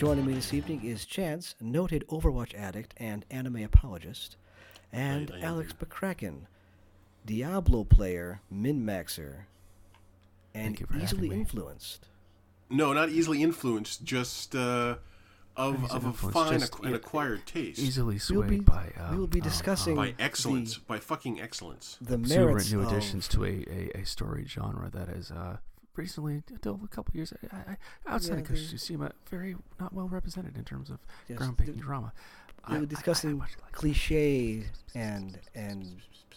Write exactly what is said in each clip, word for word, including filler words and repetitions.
joining me this evening is Chance, noted Overwatch addict and anime apologist, and I, I Alex McCracken, Diablo player, min-maxer, and easily influenced. No, not easily influenced, just uh, of of a fine just, ac- and acquired taste. Easily swayed We'll be, by. Uh, we will be discussing by excellence, the, by fucking excellence. the exuberant merits new of additions to a, a, a story genre that is uh, recently, until a couple years, I, I, outside Yeah, of Coach Tsushima, very not well represented in terms of Yes, groundbreaking the- drama. we I- were I- discussing I much like- cliche and and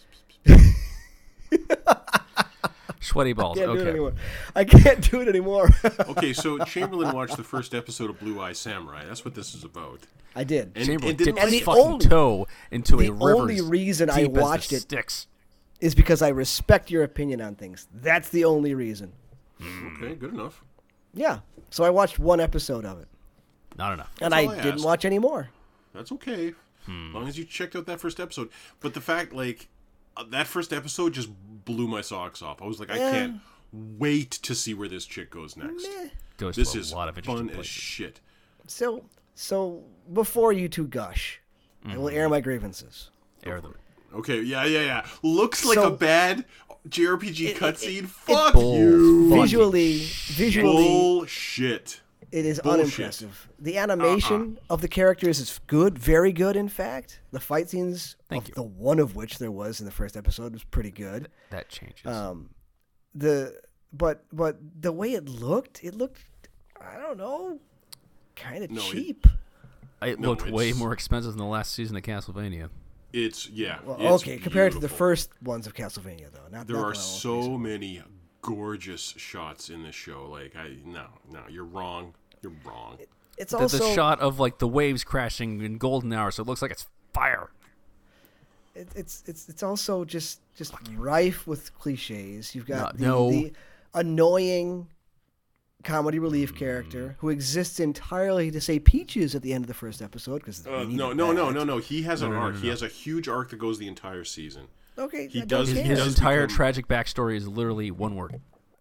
Sweaty balls. can't do it Okay. anymore. I can't do it anymore. Okay, so Chamberlain watched the first episode of Blue Eye Samurai. That's what this is about. I did. And, Chamberlain and dipped didn't And his the fucking only- toe into the a river. only reason I deep as the watched it sticks. is because I respect your opinion on things. That's the only reason. Okay, good enough. Yeah. So I watched one episode of it, Not enough. and That's I all I didn't asked. watch any more. That's okay, as long as you checked out that first episode. But the fact, like, uh, that first episode just blew my socks off. I was like, I Yeah. can't wait to see where this chick goes next. Meh. Goes This to a is lot of interesting fun as places. shit. So, so before you two gush, I will air my grievances. Air them. Okay, yeah, yeah, yeah. Looks like So- a bad J R P G It- it- cutscene. it- Fuck Bull you. fucking Visually, visually, Bullshit. it is bullshit. unimpressive. The animation of the characters is good, very good. In fact, the fight scenes, Thank of you. the one of which there was in the first episode, was pretty good. That changes. Um, the but but the way it looked, it looked, I don't know, kind of No, it- cheap. it no, looked way it's- more expensive than the last season of Castlevania. It's, yeah. Well, it's okay, compared to the beautiful. first ones of Castlevania, though. Not There not are the most so recent. many gorgeous shots in this show. Like, I, no, no, you're wrong. You're wrong. It's The, also the shot of like the waves crashing in golden hour, so it looks like it's fire. it, it's it's it's also just just rife with cliches. You've got the, No, no. the annoying comedy relief character who exists entirely to say peaches at the end of the first episode because Uh, no, no, no, no, no. He has an arc. He has a huge arc that goes the entire season. Okay, He I does- Don't he care. His does entire become- tragic backstory is literally one word.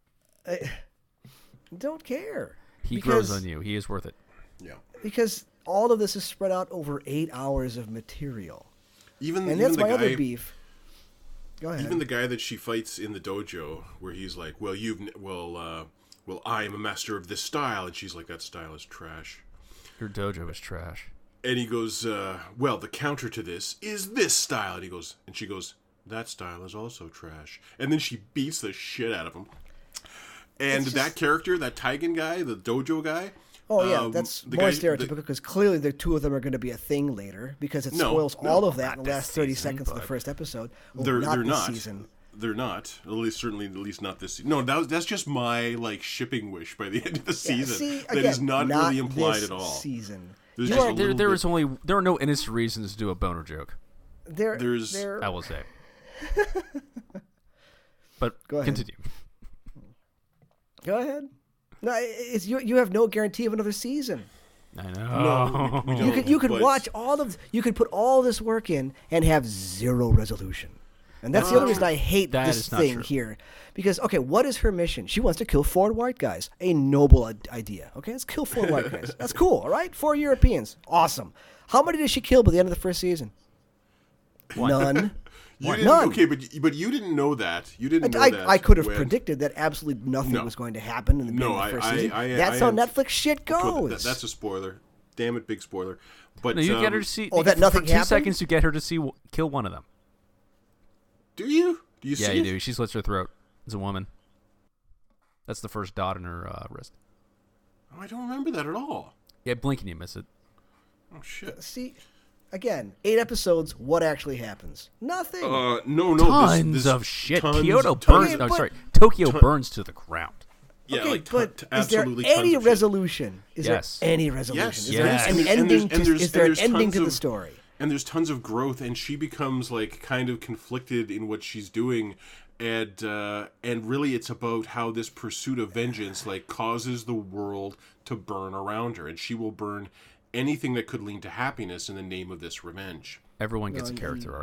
Don't care. He because, grows on you. He is worth it. Yeah. because all of this is spread out over eight hours of material, Even, and even that's the my guy, other beef. Go ahead. even the guy that she fights in the dojo, where he's like, "Well, you've, n- well, uh, well, I am a master of this style," and she's like, "That style is trash." Your dojo is trash. And he goes, uh, "Well, the counter to this is this style." And he goes, and she goes, "That style is also trash." And then she beats the shit out of him. And It's that just- character, that Taigen guy, the dojo guy. Oh yeah, um, that's the more guy- stereotypical the- because clearly the two of them are going to be a thing later because it No, spoils no, all of that in not the this last thirty season, seconds of the but- first episode. Well, They're not they're this not. season. They're not. At least certainly, at least not this. Se- no, that was, that's just my like shipping wish by the end of the Yeah, season. see, that again, is not, really implied this at all. Season. There's You just are- a There, little there bit- is only there are no innocent reasons to do a boner joke. There, There's- there, I will say. But Go ahead. continue. Go ahead. No, it's you. You have no guarantee of another season. I No, know. we, we You don't, could you could but- watch all of you could put all this work in and have zero resolution. And that's the other Uh, reason I hate that this is not thing true. here. Because okay, what is her mission? She wants to kill four white guys. A noble i- idea. Okay, let's kill four white guys. That's cool. All right, four Europeans. Awesome. How many did she kill by the end of the first season? None. You didn't, None. okay, but but you didn't know that. You didn't know I, that. I could have when- predicted that absolutely nothing No. was going to happen in the No, beginning of the I- first I- season. I- that's I how am- Netflix shit But goes. that- that's a spoiler. Damn it, big spoiler. But No, you get her um, to see. Oh, that for nothing two happened? seconds, you get her to see kill one of them. do you? Do you Yeah, see you it? do. She slits her throat. It's a woman. That's the first dot in her uh, wrist. Oh, I don't remember that at all. Yeah, blink and you miss it. Oh shit. See, again, eight episodes. What actually happens? Nothing. Uh, no, no. Tons this, this, of shit. tons- Kyoto tons- burns. Okay, No, but- sorry. Tokyo ton- burns to the ground. Yeah, okay, like but ton- is there absolutely any tons of shit. resolution? Is Yes. there any resolution? Yes. Is there Yes. an And- and ending? there's- to, and there's- is there and an there's ending tons to the of- story? And there's tons of growth, and she becomes like kind of conflicted in what she's doing, and uh, and really it's about how this pursuit of vengeance like causes the world to burn around her, and she will burn anything that could lead to happiness in the name of this revenge. Everyone gets Well, a character arc.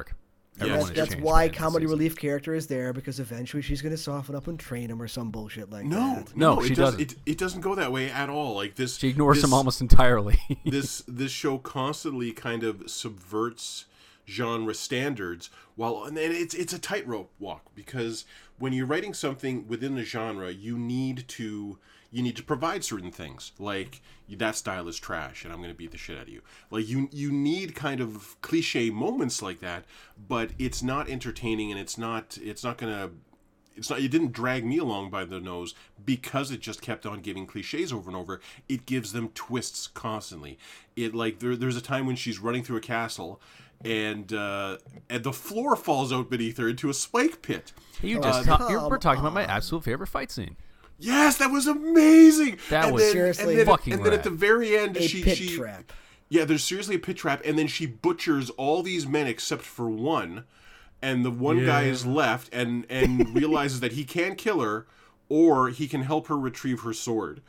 Everyone That's, has that's changed why by the end of the comedy season. relief character is there, because eventually she's going to soften up and train him or some bullshit like No, that. no, No, it she does, doesn't. It, it doesn't go that way at all. Like this, She ignores this, him almost entirely. this this show constantly kind of subverts genre standards, while and it's it's a tightrope walk, because when you're writing something within the genre, you need to you need to provide certain things, like that style is trash and I'm going to beat the shit out of you. Like you you need kind of cliche moments like that, but it's not entertaining and it's not it's not going to It's not. It didn't drag me along by the nose because it just kept on giving cliches over and over. It gives them twists constantly. It like there, there's a time when she's running through a castle, and uh, and the floor falls out beneath her into a spike pit. You just Uh, ta- you're, we're talking about my absolute favorite fight scene. Yes, that was amazing. That and was then, seriously and then, fucking And then rad. at the very end, A she pit she trap. yeah, there's seriously a pit trap, and then she butchers all these men except for one. And the one guy is left and, and realizes that he can kill her, or he can help her retrieve her sword.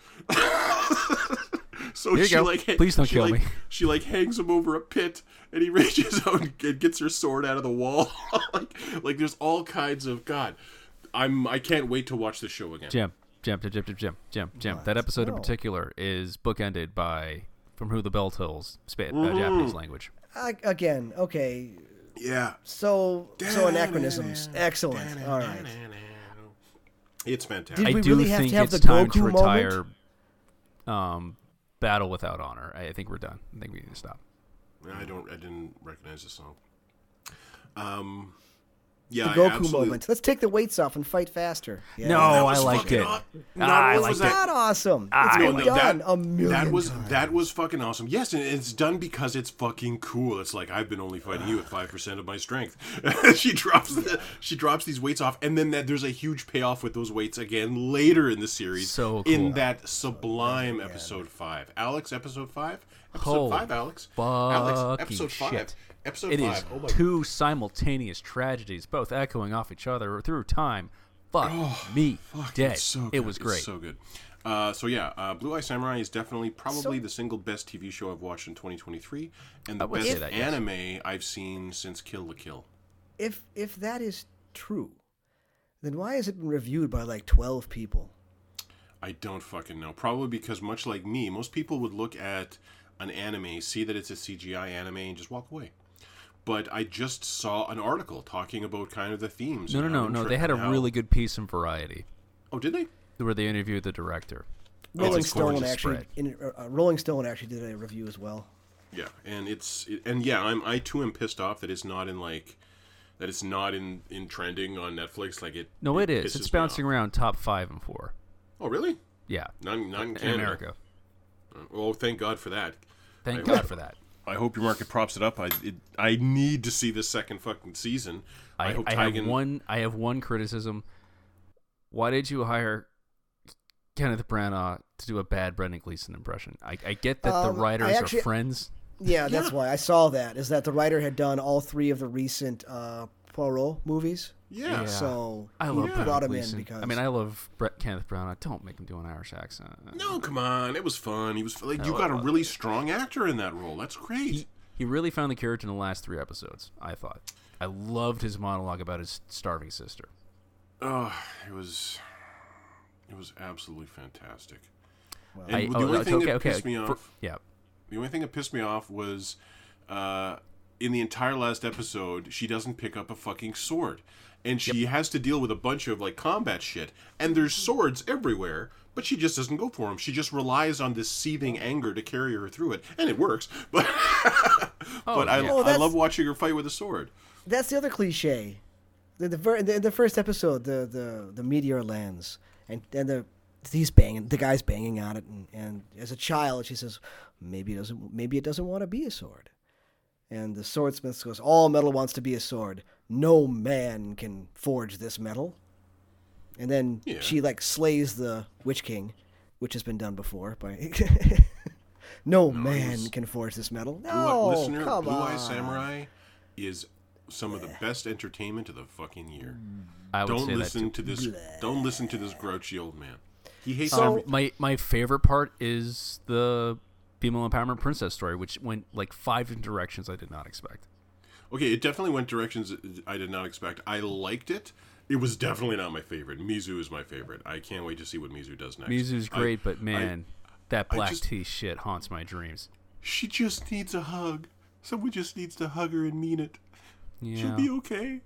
So Here you she go. like Please don't she kill like, me. She like hangs him over a pit, and he reaches out and gets her sword out of the wall. like, like there's all kinds of God. I'm I can't wait to watch the show again. Jim, Jim, Jim, Jim, Jim, Jim, Jim. What? That episode in No. particular is bookended by "From Who the Bell Tolls," Spa- uh, Mm-hmm. Japanese language. I, again, okay. Yeah, So, so anachronisms. Excellent. All right. it's fantastic. Did I we do really have to think have it's the time Goku to moment? retire. Um, Battle Without Honor. I I think we're done. I think we need to stop. I don't. I didn't recognize the song. Um, yeah, The I Goku absolutely- moment. Let's take the weights off and fight faster. Yeah. No, that I was liked fucking it. aw- Ah, Not I only liked was it. that Not awesome. Ah, It's I been liked done that, a million that was times. that was fucking awesome. Yes, and it's done because it's fucking cool. It's like I've been only fighting you at five percent of my strength. she drops the, she drops these weights off, and then that there's a huge payoff with those weights again later in the series. So in cool. that sublime episode five, Alex, episode five, episode Holy five, Alex, Alex, fucking episode five, shit. episode It five. is Oh my two simultaneous tragedies, both echoing off each other through time. Fuck me Fuck, dead. it's so good. It was It's great. so good. Uh, so yeah, uh, Blue Eye Samurai is definitely probably the single best T V show I've watched in twenty twenty-three, and the I would best say that, yes. anime I've seen since Kill la Kill. If if that is true, then why has it been reviewed by like twelve people? I don't fucking know. Probably because, much like me, most people would look at an anime, see that it's a C G I anime, and just walk away. But I just saw an article talking about kind of the themes. No, no, and no, how no. intre- They had a how- really good piece in Variety Oh, did they? where they interviewed the director. Rolling It's a Stone gorgeous actually, spread. in, uh, Rolling Stone actually did a review as well. Yeah, and it's it, and yeah, I'm I too am pissed off that it's not in like that it's not in in trending on Netflix. Like it. No, it is. pisses It's me bouncing off. aund top five and four. Oh, really? Yeah, Not, not in in Canada. America. Oh, thank God for that. Thank I- God for that. I hope your market props it up. I it, I need to see this second fucking season. I, I, hope I have Tigan. one. I have one criticism. Why did you hire Kenneth Branagh to do a bad Brendan Gleeson impression? I, I get that Um, the I writers actually- are friends. Yeah, that's why I saw that. Is that the writer had done all three of the recent uh, Poirot movies? Yeah. Yeah. So I he love Yeah. Brendan brought him Gleeson. in because I mean, I love Brett Kenneth Branagh. Don't make him do an Irish accent. No, come on. It was fun. He was like you No, got a uh, really strong actor in that role. That's great. He, he really found the character in the last three episodes, I thought. I loved his monologue about his starving sister. Oh, it was it was absolutely fantastic. Well, And I, the oh, only okay, thing that okay, pissed me For- off, yeah. the only thing that pissed me off was uh, in the entire last episode, she doesn't pick up a fucking sword, and she has to deal with a bunch of like combat shit, and there's swords everywhere. But she just doesn't go for them. She just relies on this seething anger to carry her through it, and it works. But but I, yeah. Oh, I that's- love watching her fight with a sword. that's the other cliche. The the, ver- the the first episode, the the the meteor lands, and and the he's banging, the guy's banging on it, and, and as a child, she says, maybe it doesn't maybe it doesn't want to be a sword, and the swordsmith goes, all metal wants to be a sword. No man can forge this metal. And then Yeah. she like slays the Witch King, which has been done before. By no, man he's- can forge this metal. Blue, No, listener, come Blue on. Eye Samurai is some of the best entertainment of the fucking year. I would Don't say listen that too. to this. Don't listen to this grouchy old man. He hates So- every. My my favorite part is the female empowerment princess story, which went like five different directions I did not expect. Okay, it definitely went directions I did not expect. I liked it. It was definitely not my favorite. Mizu is my favorite. I can't wait to see what Mizu does next. Mizu's great, I, but man, I, that black just, tea shit haunts my dreams. She just needs a hug. Someone just needs to hug her and mean it. Yeah. She'll be okay.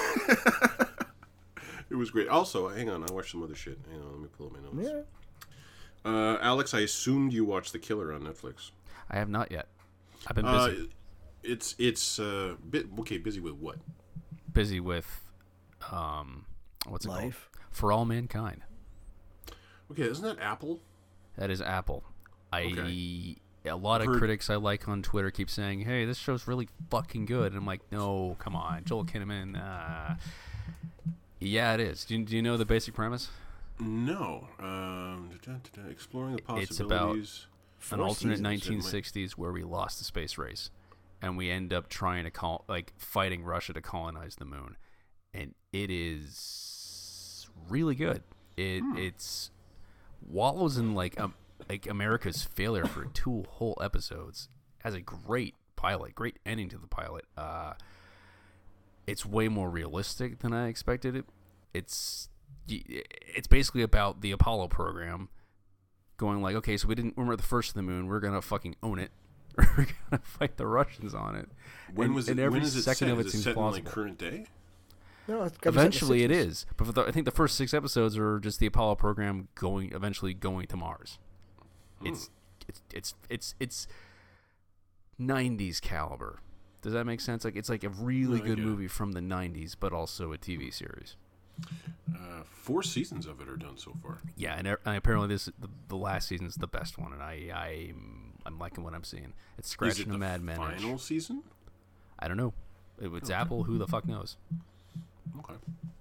It was great. Also, hang on, I watched some other shit. Hang on, let me pull up my notes. Yeah. Uh, Alex, I assumed you watched The Killer on Netflix. I have not yet. I've been busy. Uh, it's it's uh, bit okay. Busy with what? Busy with um, what's it Life. called? For All Mankind. Okay, isn't that Apple? That is Apple. I Okay. a lot I've of heard- critics I like on Twitter keep saying, "Hey, this show's really fucking good," and I'm like, "No, come on, Joel Kinnaman." Uh, yeah, it is. Do you, do you know the basic premise? No. Um, da, da, da, da, exploring the possibilities. It's about Four an alternate seasons, nineteen sixties where we lost the space race, and we end up trying to call like fighting Russia to colonize the moon, and it is really good. It Hmm. it's wallows in like um, like America's failure for two whole episodes. Has a great pilot, great ending to the pilot. Uh, it's way more realistic than I expected it. It's it's basically about the Apollo program going like, okay, so we didn't, we were the first to the moon. We're gonna fucking own it. We're gonna fight the Russians on it. When and, was it? and every when is it second set? of it is seems it set plausible. in like current day? No, it's gotta be set in the Eventually, it sixties. is. But for the, I think the first six episodes are just the Apollo program going, eventually going to Mars. Hmm. It's it's it's it's it's nineties caliber. Does that make sense? Like it's like a really No, I good get it. movie from the nineties, but also a T V series. Uh, four seasons of it are done so far. Yeah, and, er- and apparently this the, the last season's the best one, and I I I'm liking what I'm seeing. It's Is scratching it a the Mad Men. final season? I don't know. If it's Apple, who the fuck knows? Okay.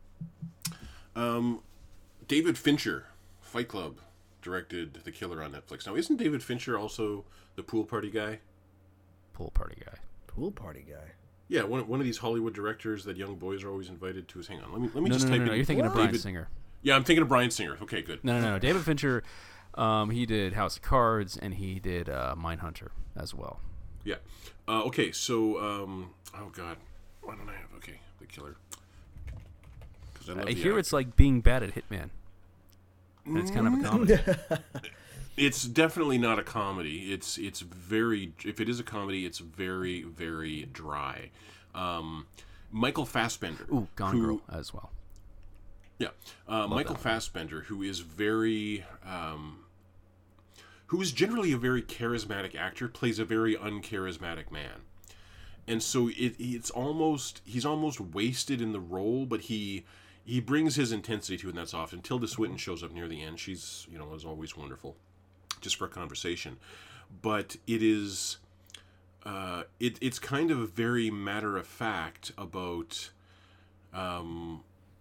Um, David Fincher, Fight Club, directed The Killer on Netflix. Now, isn't David Fincher also the pool party guy? Pool party guy. Pool party guy. Yeah, one, one of these Hollywood directors that young boys are always invited to. His, hang on, let me let me No, just no, no, type no, no. in. You're thinking of Bryan David- Singer. Yeah, I'm thinking of Bryan Singer. Okay, good. No, no, no, no. David Fincher, um, he did House of Cards and he did uh, Mindhunter as well. Yeah. Uh, okay, so um, oh god, why don't I have okay The Killer? Because I love I the hear act- it's like being bad at Hitman. And it's kind of a comedy. It's definitely not a comedy. It's it's very if it is a comedy, it's very very dry. Um, Michael Fassbender, Ooh, Gone who, Girl as well. yeah, uh, Michael that Fassbender, who is very, um, who is generally a very charismatic actor, plays a very uncharismatic man, and so it it's almost he's almost wasted in the role, but he. He brings his intensity to it, and that's often. Tilda Swinton shows up near the end. She's, you know, as always, wonderful, just for a conversation. But it is, uh, it, it's kind of very matter of fact about, um,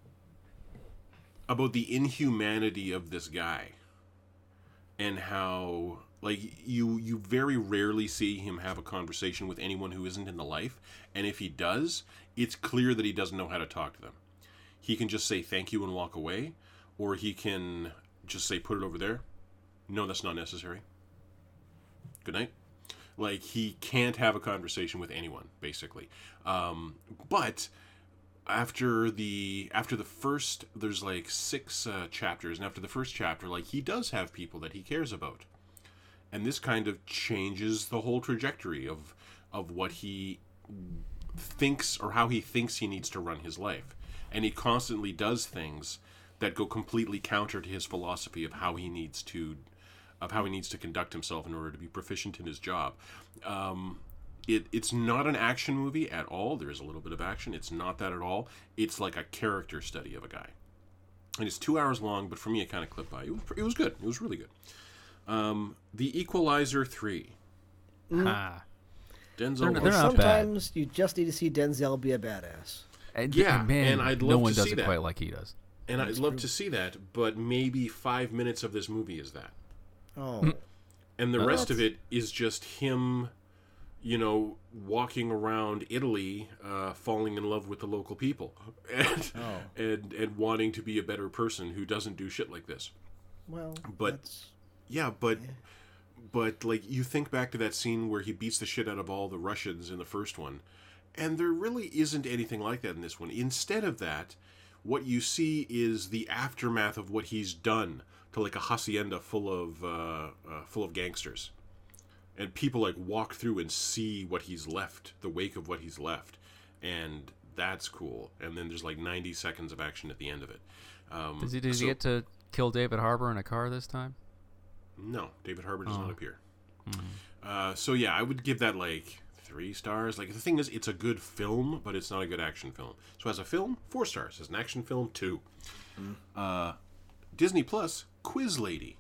about the inhumanity of this guy, and how, like, you you very rarely see him have a conversation with anyone who isn't in the life, and if he does, it's clear that he doesn't know how to talk to them. He can just say thank you and walk away, or he can just say put it over there. No, that's not necessary. Good night. Like, he can't have a conversation with anyone, basically. Um, but after the after the first, there's like six uh, chapters, and after the first chapter, like, he does have people that he cares about, and this kind of changes the whole trajectory of of what he thinks or how he thinks he needs to run his life. And he constantly does things that go completely counter to his philosophy of how he needs to, of how he needs to conduct himself in order to be proficient in his job. Um, it it's not an action movie at all. There is a little bit of action. It's not that at all. It's like a character study of a guy, and it's two hours long. But for me, it kind of clipped by. It was it was good. It was really good. Um, The Equalizer three. Ah. Denzel. They're- Washington. they're not bad. Sometimes you just need to see Denzel be a badass. And, Yeah, and man, and I'd no love one to does see it that. quite like he does. And I'd love to see that, but maybe five minutes of this movie is that. Oh, And the No, rest of that's- it is just him, you know, walking around Italy, uh, falling in love with the local people. And, Oh. and, and wanting to be a better person who doesn't do shit like this. well, But- that's, Yeah, but... But, like, you think back to that scene where he beats the shit out of all the Russians in the first one, And there really isn't anything like that in this one. Instead of that, what you see is the aftermath of what he's done to like a hacienda full of uh, uh, full of gangsters, and people like walk through and see what he's left, the wake of what he's left, and that's cool. And then there's like ninety seconds of action at the end of it. Um, Does he, does so, he get to kill David Harbour in a car this time? No, David Harbour does Oh. not appear. Mm. Uh, so yeah, I would give that like three stars. Like the thing is, it's a good film, but it's not a good action film. So as a film, four stars. As an action film, two. Mm. Uh, Disney Plus, Quiz Lady.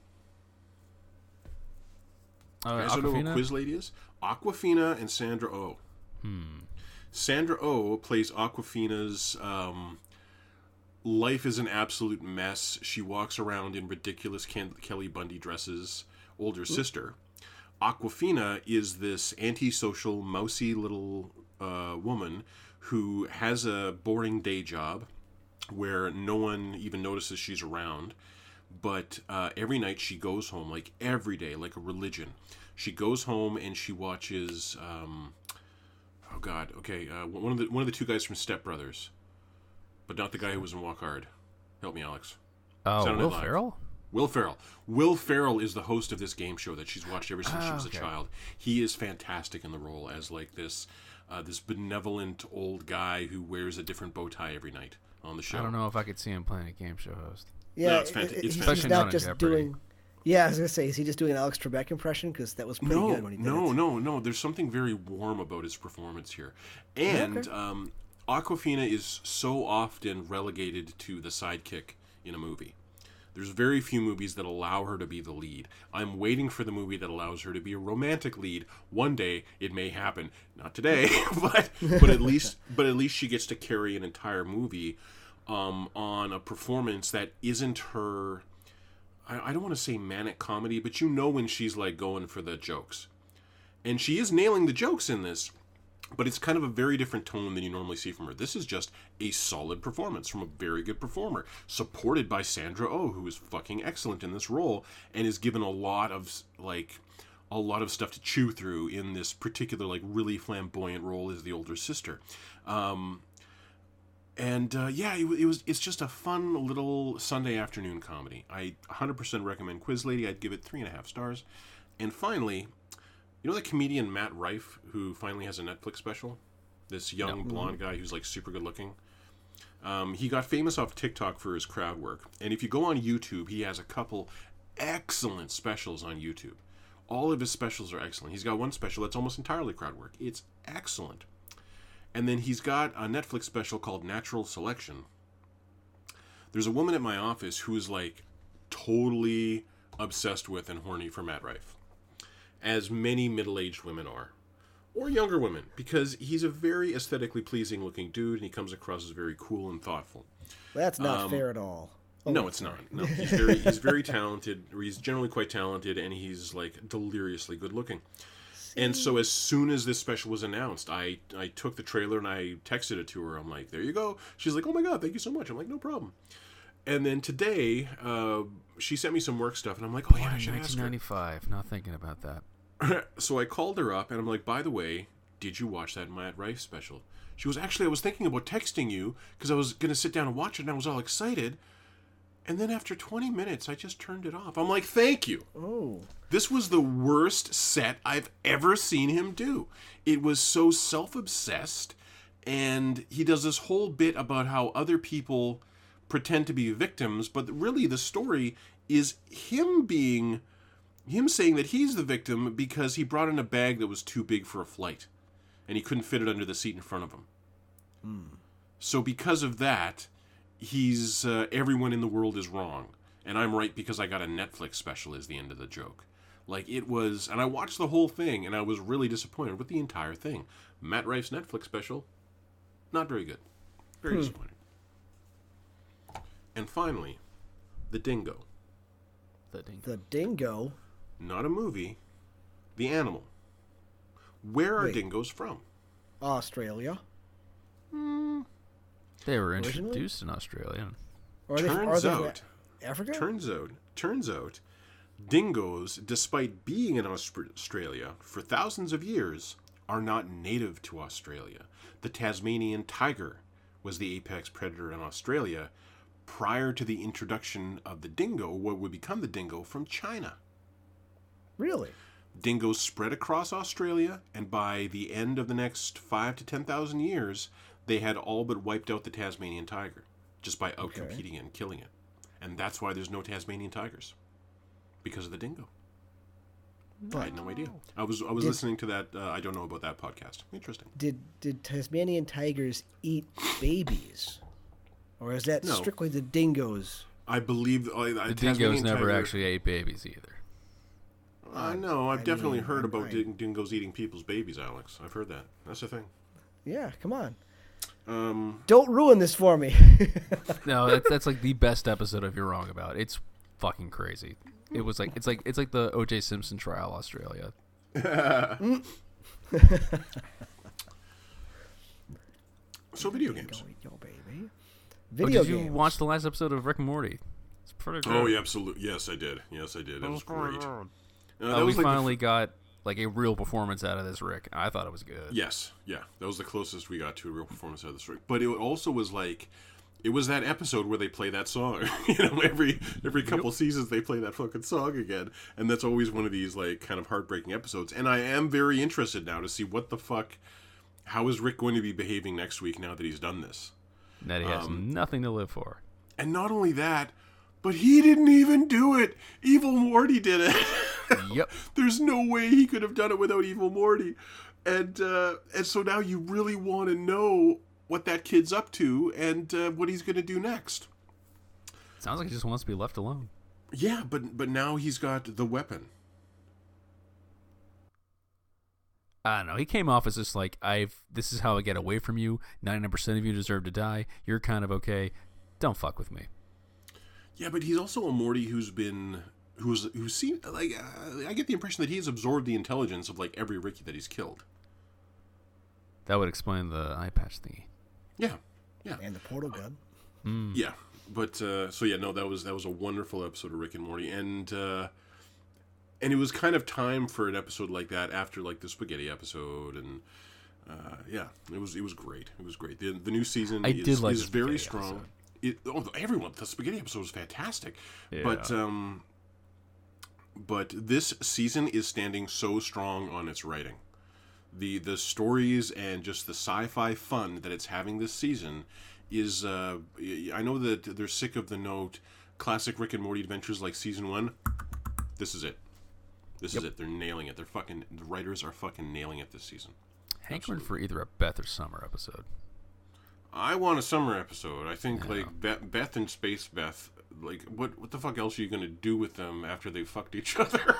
Uh, You guys don't know what Awkwafina? Quiz Lady is? Aquafina and Sandra Oh. Hmm. Sandra Oh plays Aquafina's. Um, life is an absolute mess. She walks around in ridiculous Ken- Kelly Bundy dresses. Older sister. Aquafina is this antisocial, mousy little uh, woman who has a boring day job where no one even notices she's around. But uh, every night she goes home, like every day, like a religion. She goes home and she watches. Um, oh God, okay, uh, one of the one of the two guys from Step Brothers, but not the guy who was in Walk Hard. Help me, Alex. Oh, Saturday Will Night Live. Ferrell? Will Ferrell. Will Ferrell is the host of this game show that she's watched ever since she Ah, was okay. a child. He is fantastic in the role as like this, uh, this benevolent old guy who wears a different bow tie every night on the show. I don't know if I could see him playing a game show host. Yeah, No, it's fant- it- it's it- he's, fantastic. he's Not not in just Jeopardy. doing. Yeah, I was gonna say, is he just doing an Alex Trebek impression? Because that was pretty No, good when he did no, it. no, no. There's something very warm about his performance here, and Okay. um, Aquafina is so often relegated to the sidekick in a movie. There's very few movies that allow her to be the lead. I'm waiting for the movie that allows her to be a romantic lead. One day it may happen. Not today, but but at least but at least she gets to carry an entire movie um, on a performance that isn't her. I, I don't want to say manic comedy, but you know when she's like going for the jokes, and she is nailing the jokes in this. But it's kind of a very different tone than you normally see from her. This is just a solid performance from a very good performer, supported by Sandra Oh, who is fucking excellent in this role and is given a lot of like a lot of stuff to chew through in this particular like really flamboyant role as the older sister. Um, and uh, yeah, it, it was it's just a fun little Sunday afternoon comedy. I one hundred percent recommend Quiz Lady. I'd give it three and a half stars. And finally, you know the comedian Matt Rife, who finally has a Netflix special? This young blonde guy who's like super good looking. Um, he got famous off TikTok for his crowd work. And if you go on YouTube, he has a couple excellent specials on YouTube. All of his specials are excellent. He's got one special that's almost entirely crowd work. It's excellent. And then he's got a Netflix special called Natural Selection. There's a woman at my office who is like totally obsessed with and horny for Matt Rife, as many middle-aged women are, or younger women, because he's a very aesthetically pleasing looking dude and he comes across as very cool and thoughtful. That's not Um, fair at all. Oh, no, wait, it's sorry. not. No, he's very he's very talented, or he's generally quite talented, and he's like deliriously good looking. And so as soon as this special was announced, I I took the trailer and I texted it to her. I'm like, there you go. She's like, oh my God, thank you so much. I'm like, no problem. And then today, uh, she sent me some work stuff, and I'm like, oh yeah, I should ask her. nineteen ninety-five. Not thinking about that. So I called her up, and I'm like, by the way, did you watch that Matt Rife special? She was actually, I was thinking about texting you because I was going to sit down and watch it, and I was all excited. And then after twenty minutes, I just turned it off. I'm like, thank you. Oh, This was the worst set I've ever seen him do. It was so self-obsessed, and he does this whole bit about how other people pretend to be victims, but really the story is him being, him saying that he's the victim because he brought in a bag that was too big for a flight, and he couldn't fit it under the seat in front of him. Hmm. So because of that, he's, uh, everyone in the world is wrong. And I'm right because I got a Netflix special is the end of the joke. Like, it was, and I watched the whole thing, and I was really disappointed with the entire thing. Matt Rife's Netflix special, not very good. Very Hmm. disappointing. And finally, The Dingo. The ding. the dingo. Not a movie, the animal. Where are Wait. dingoes from? Australia. They were Originally? introduced in Australia. Or are they, are Turns they out, Africa? turns out, turns out, dingoes, despite being in Aust- Australia for thousands of years, are not native to Australia. The Tasmanian tiger was the apex predator in Australia prior to the introduction of the dingo, what would become the dingo, from China. Really? Dingoes spread across Australia, and by the end of the next five to ten thousand years, they had all but wiped out the Tasmanian tiger just by outcompeting it and killing it. And that's why there's no Tasmanian tigers, because of the dingo. I had no idea. I was I was Did- listening to that. Uh, I don't know about that podcast. Interesting. Did did Tasmanian tigers eat babies, or is that No. strictly the dingoes? I believe uh, The dingoes never tiger, actually ate babies either. I know. I've I definitely mean, heard I'm- about I- ding- dingoes eating people's babies, Alex. I've heard that. That's the thing. Yeah, come on. Um, Don't ruin this for me. No, that's, that's like the best episode of You're Wrong About. It's fucking crazy. It was like it's like it's like the O J Simpson trial, Australia. so video games. Go eat your baby. Oh, Video did you games. watch the last episode of Rick and Morty? It's pretty good. Oh, yeah, absolutely. Yes, I did. Yes, I did. That was great. Uh, that Uh, we was like the finally f- got like a real performance out of this Rick. I thought it was good. Yes, yeah. That was the closest we got to a real performance out of the story. But it also was like, it was that episode where they play that song. you know, every every couple seasons they play that fucking song again, and that's always one of these like kind of heartbreaking episodes. And I am very interested now to see what the fuck, how is Rick going to be behaving next week now that he's done this? That he has Um, nothing to live for. And not only that, but he didn't even do it. Evil Morty did it. Yep. There's no way he could have done it without Evil Morty. And uh, and so now you really want to know what that kid's up to and uh, what he's going to do next. Sounds like he just wants to be left alone. Yeah, but but now he's got the weapon. I don't know. He came off as just like, I've. This is how I get away from you. ninety-nine percent of you deserve to die. You're kind of okay. Don't fuck with me. Yeah, but he's also a Morty who's been who's who's seen like uh, I get the impression that he's absorbed the intelligence of like every Ricky that he's killed. That would explain the eye patch thingy. Yeah, yeah. And the portal gun. Yeah, but uh, so yeah, no, that was that was a wonderful episode of Rick and Morty, and uh, and it was kind of time for an episode like that after like the spaghetti episode, and uh, yeah, it was it was great. It was great. The the new season I is, did like is the very spaghetti strong. episode. It, oh, everyone, the spaghetti episode was fantastic, Yeah. but um, but this season is standing so strong on its writing. The the stories and just the sci-fi fun that it's having this season is uh, I know that they're sick of the note classic Rick and Morty adventures like season one. This is it. This is it. They're nailing it. They're fucking the writers are fucking nailing it this season. Hankering for either a Beth or Summer episode. I want a summer episode. I think like Beth, Beth and Space Beth. Like what what the fuck else are you gonna do with them after they fucked each other?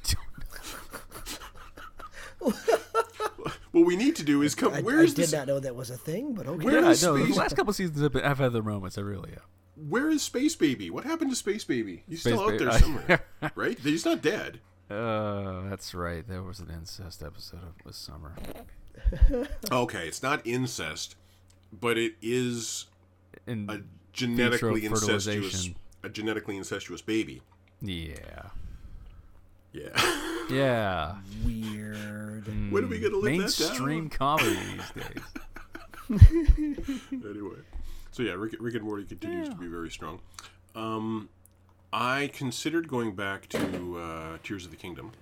What we need to do is come. I, Where I is did this? not know that was a thing, but okay. Where Yeah, is no, the Space- last couple seasons have, been, have had their moments. I really have. Where is Space Baby? What happened to Space Baby? He's Space still out Baby- there somewhere, right? He's not dead. Uh, that's right. There was an incest episode of with Summer. Okay, it's not incest, but it is And a genetically vitro incestuous, fertilization. a genetically incestuous baby. yeah, Yeah. yeah. Weird. When are we gonna live Mainstream comedy these days. Anyway, so yeah, Rick, Rick and Morty continues to be very strong. Um, I considered going back to uh, Tears of the Kingdom,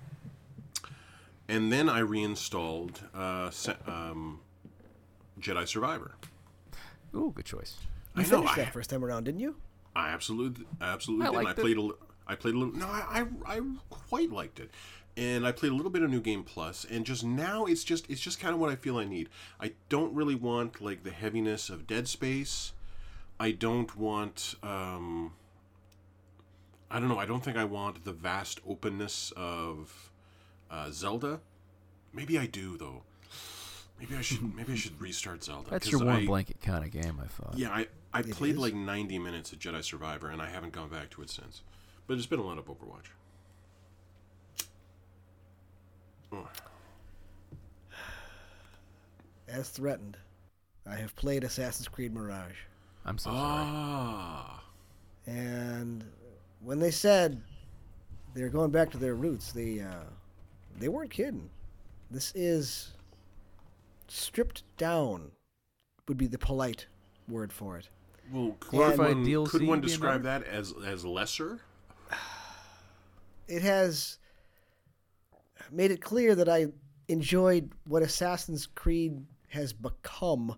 and then I reinstalled uh, Se- um, Jedi Survivor. Ooh, good choice. You I know. finished I, that first time around, didn't you? I absolutely, absolutely I did. I liked it. played a, li- I played a little. No, I, I, I quite liked it, and I played a little bit of New Game Plus, and just now it's just, it's just kind of what I feel I need. I don't really want like the heaviness of Dead Space. I don't want, um, I don't know. I don't think I want the vast openness of uh, Zelda. Maybe I do though. Maybe I should, maybe I should restart Zelda. That's 'cause your one I- blanket kind of game, I thought. Yeah, I, I It played is? like ninety minutes of Jedi Survivor, and I haven't gone back to it since. But it's been a lot of Overwatch. Oh. As threatened, I have played Assassin's Creed Mirage. I'm so sorry. Ah. And when they said they're going back to their roots, they uh, they weren't kidding. This is stripped down would be the polite word for it. Well, could Glorified one, D L C could one being describe better? that as as lesser? It has made it clear that I enjoyed what Assassin's Creed has become,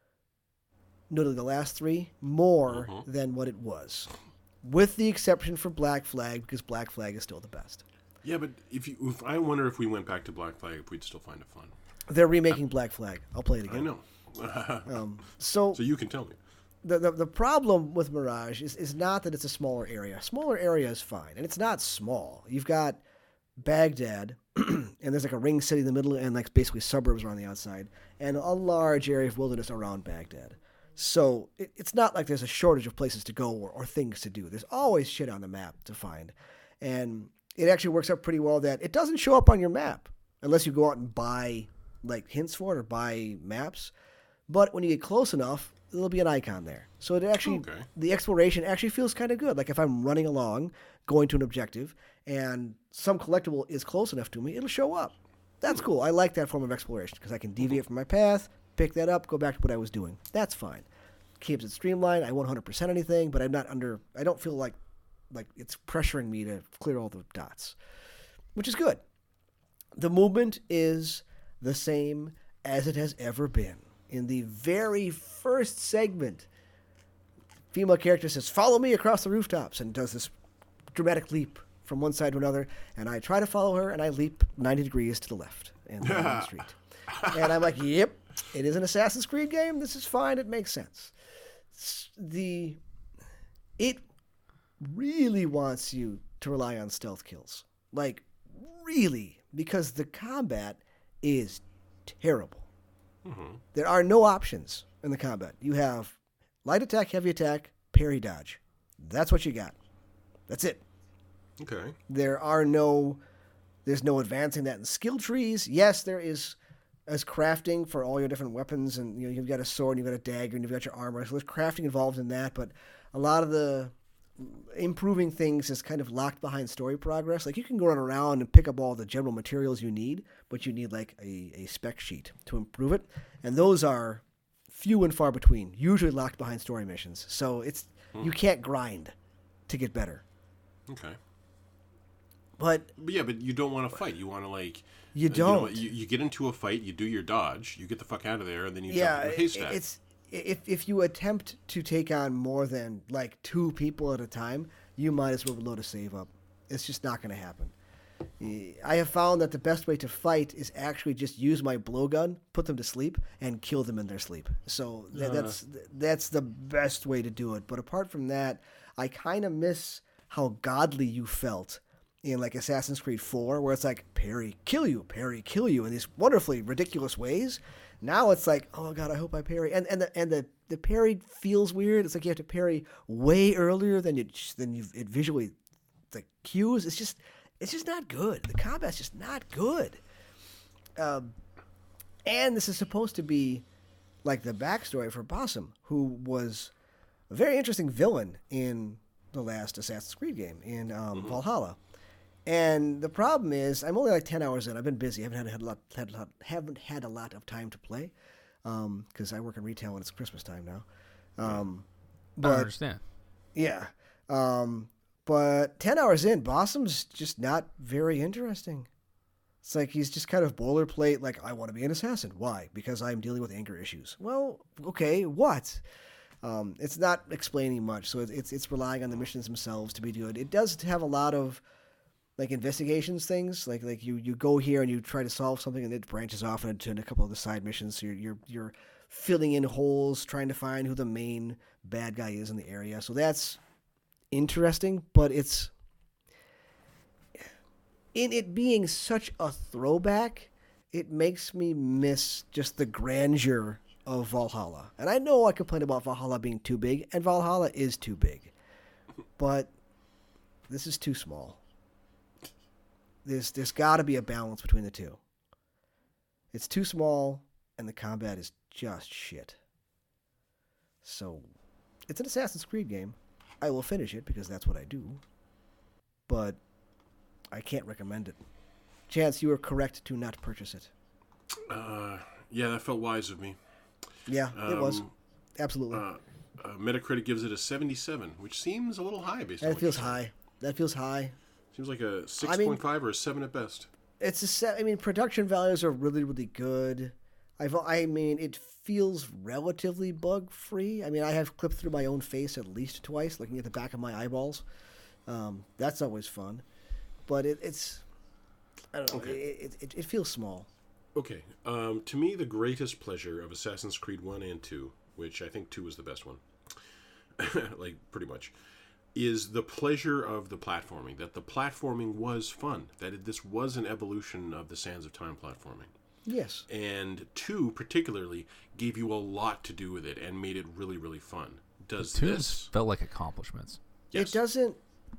notably the last three, more Mhm. than what it was. With the exception for Black Flag, because Black Flag is still the best. Yeah, but if you, if I wonder if we went back to Black Flag, if we'd still find it fun. They're remaking Black Flag. I'll play it I again. know. Um, so So you can tell me. the, the the problem with Mirage is, is not that it's a smaller area. Smaller area is fine, and it's not small. You've got Baghdad, and there's like a ring city in the middle, and like basically suburbs around the outside, and a large area of wilderness around Baghdad. So it, it's not like there's a shortage of places to go or, or things to do. There's always shit on the map to find, and it actually works out pretty well that it doesn't show up on your map unless you go out and buy like hints for it or buy maps. But when you get close enough, there'll be an icon there. So it actually, Okay. the exploration actually feels kind of good. Like if I'm running along, going to an objective, and some collectible is close enough to me, it'll show up. That's cool. I like that form of exploration because I can deviate from my path, pick that up, go back to what I was doing. That's fine. Keeps it streamlined. I one hundred percent anything, but I'm not under, I don't feel like like it's pressuring me to clear all the dots, which is good. The movement is the same as it has ever been. In the very first segment, female character says, "Follow me across the rooftops," and does this dramatic leap from one side to another, and I try to follow her, and I leap ninety degrees to the left and down the street. And I'm like, yep, it is an Assassin's Creed game. This is fine. It makes sense. S- The It really wants you to rely on stealth kills. Like, really, because the combat is terrible. Mm-hmm. There are no options in the combat. You have light attack, heavy attack, parry, dodge. That's what you got. That's it. Okay. There are no, there's no advancing that in skill trees. Yes, there is as crafting for all your different weapons, and you know you've got a sword, and you've got a dagger, and you've got your armor. So there's crafting involved in that, but a lot of the improving things is kind of locked behind story progress. Like you can go run around and pick up all the general materials you need, but you need like a, a spec sheet to improve it, and those are few and far between. Usually locked behind story missions, so it's you can't grind to get better. Okay. But But yeah, but you don't want to fight. You want to like. You uh, know, don't. you, you get into a fight. You do your dodge. You get the fuck out of there, and then you yeah, jump in the haystack. it's if if you attempt to take on more than like two people at a time, you might as well load a save up. It's just not going to happen. I have found that the best way to fight is actually just use my blowgun, put them to sleep, and kill them in their sleep. So th- Uh. that's that's the best way to do it. But apart from that, I kind of miss how godly you felt in like Assassin's Creed four, where it's like parry, kill you, parry, kill you in these wonderfully ridiculous ways. Now it's like, oh god, I hope I parry, and and the and the, the parry feels weird. It's like you have to parry way earlier than you than you it visually the cues. It's just it's just not good. The combat's just not good. Um, and this is supposed to be like the backstory for Basim, who was a very interesting villain in the last Assassin's Creed game in um, Mm-hmm. Valhalla. And the problem is, I'm only like ten hours in. I've been busy. I haven't had, had a lot, had a lot, haven't had a lot of time to play because um, I work in retail and it's Christmas time now. Um, I but understand. yeah, um, but ten hours in, Basim's just not very interesting. It's like he's just kind of boilerplate. Like, I want to be an assassin. Why? Because I'm dealing with anger issues. Well, okay, what? Um, it's not explaining much, so it's, it's it's relying on the missions themselves to be good. It does have a lot of like investigations things, like like you, you go here and you try to solve something, and it branches off into a couple of the side missions. So you're you're you're filling in holes, trying to find who the main bad guy is in the area. So that's interesting, but it's in it being such a throwback, it makes me miss just the grandeur of Valhalla. And I know I complain about Valhalla being too big, and Valhalla is too big, but this is too small. There's there's got to be a balance between the two. It's too small, and the combat is just shit. So, it's an Assassin's Creed game. I will finish it because that's what I do. But I can't recommend it. Chance, you are correct to not purchase it. Uh, yeah, that felt wise of me. Yeah, it was. Um, Absolutely. Uh, uh, Metacritic gives it a seventy-seven, which seems a little high based on that what feels you said. high. That feels high. Seems like a I six mean- point five or a seven at best. It's a set. I mean, production values are really, really good. I've, I mean, it feels relatively bug free. I mean, I have clipped through my own face at least twice, looking at the back of my eyeballs. Um, that's always fun, but it, it's, I don't know. Okay. It, it it feels small. Okay. Um, to me, the greatest pleasure of Assassin's Creed one and two, which I think two was the best one, like pretty much, is the pleasure of the platforming. That the platforming was fun. That it, this was an evolution of the Sands of Time platforming. Yes. And two, particularly, gave you a lot to do with it and made it really, really fun. Does Twos this? felt like accomplishments. Yes. It doesn't.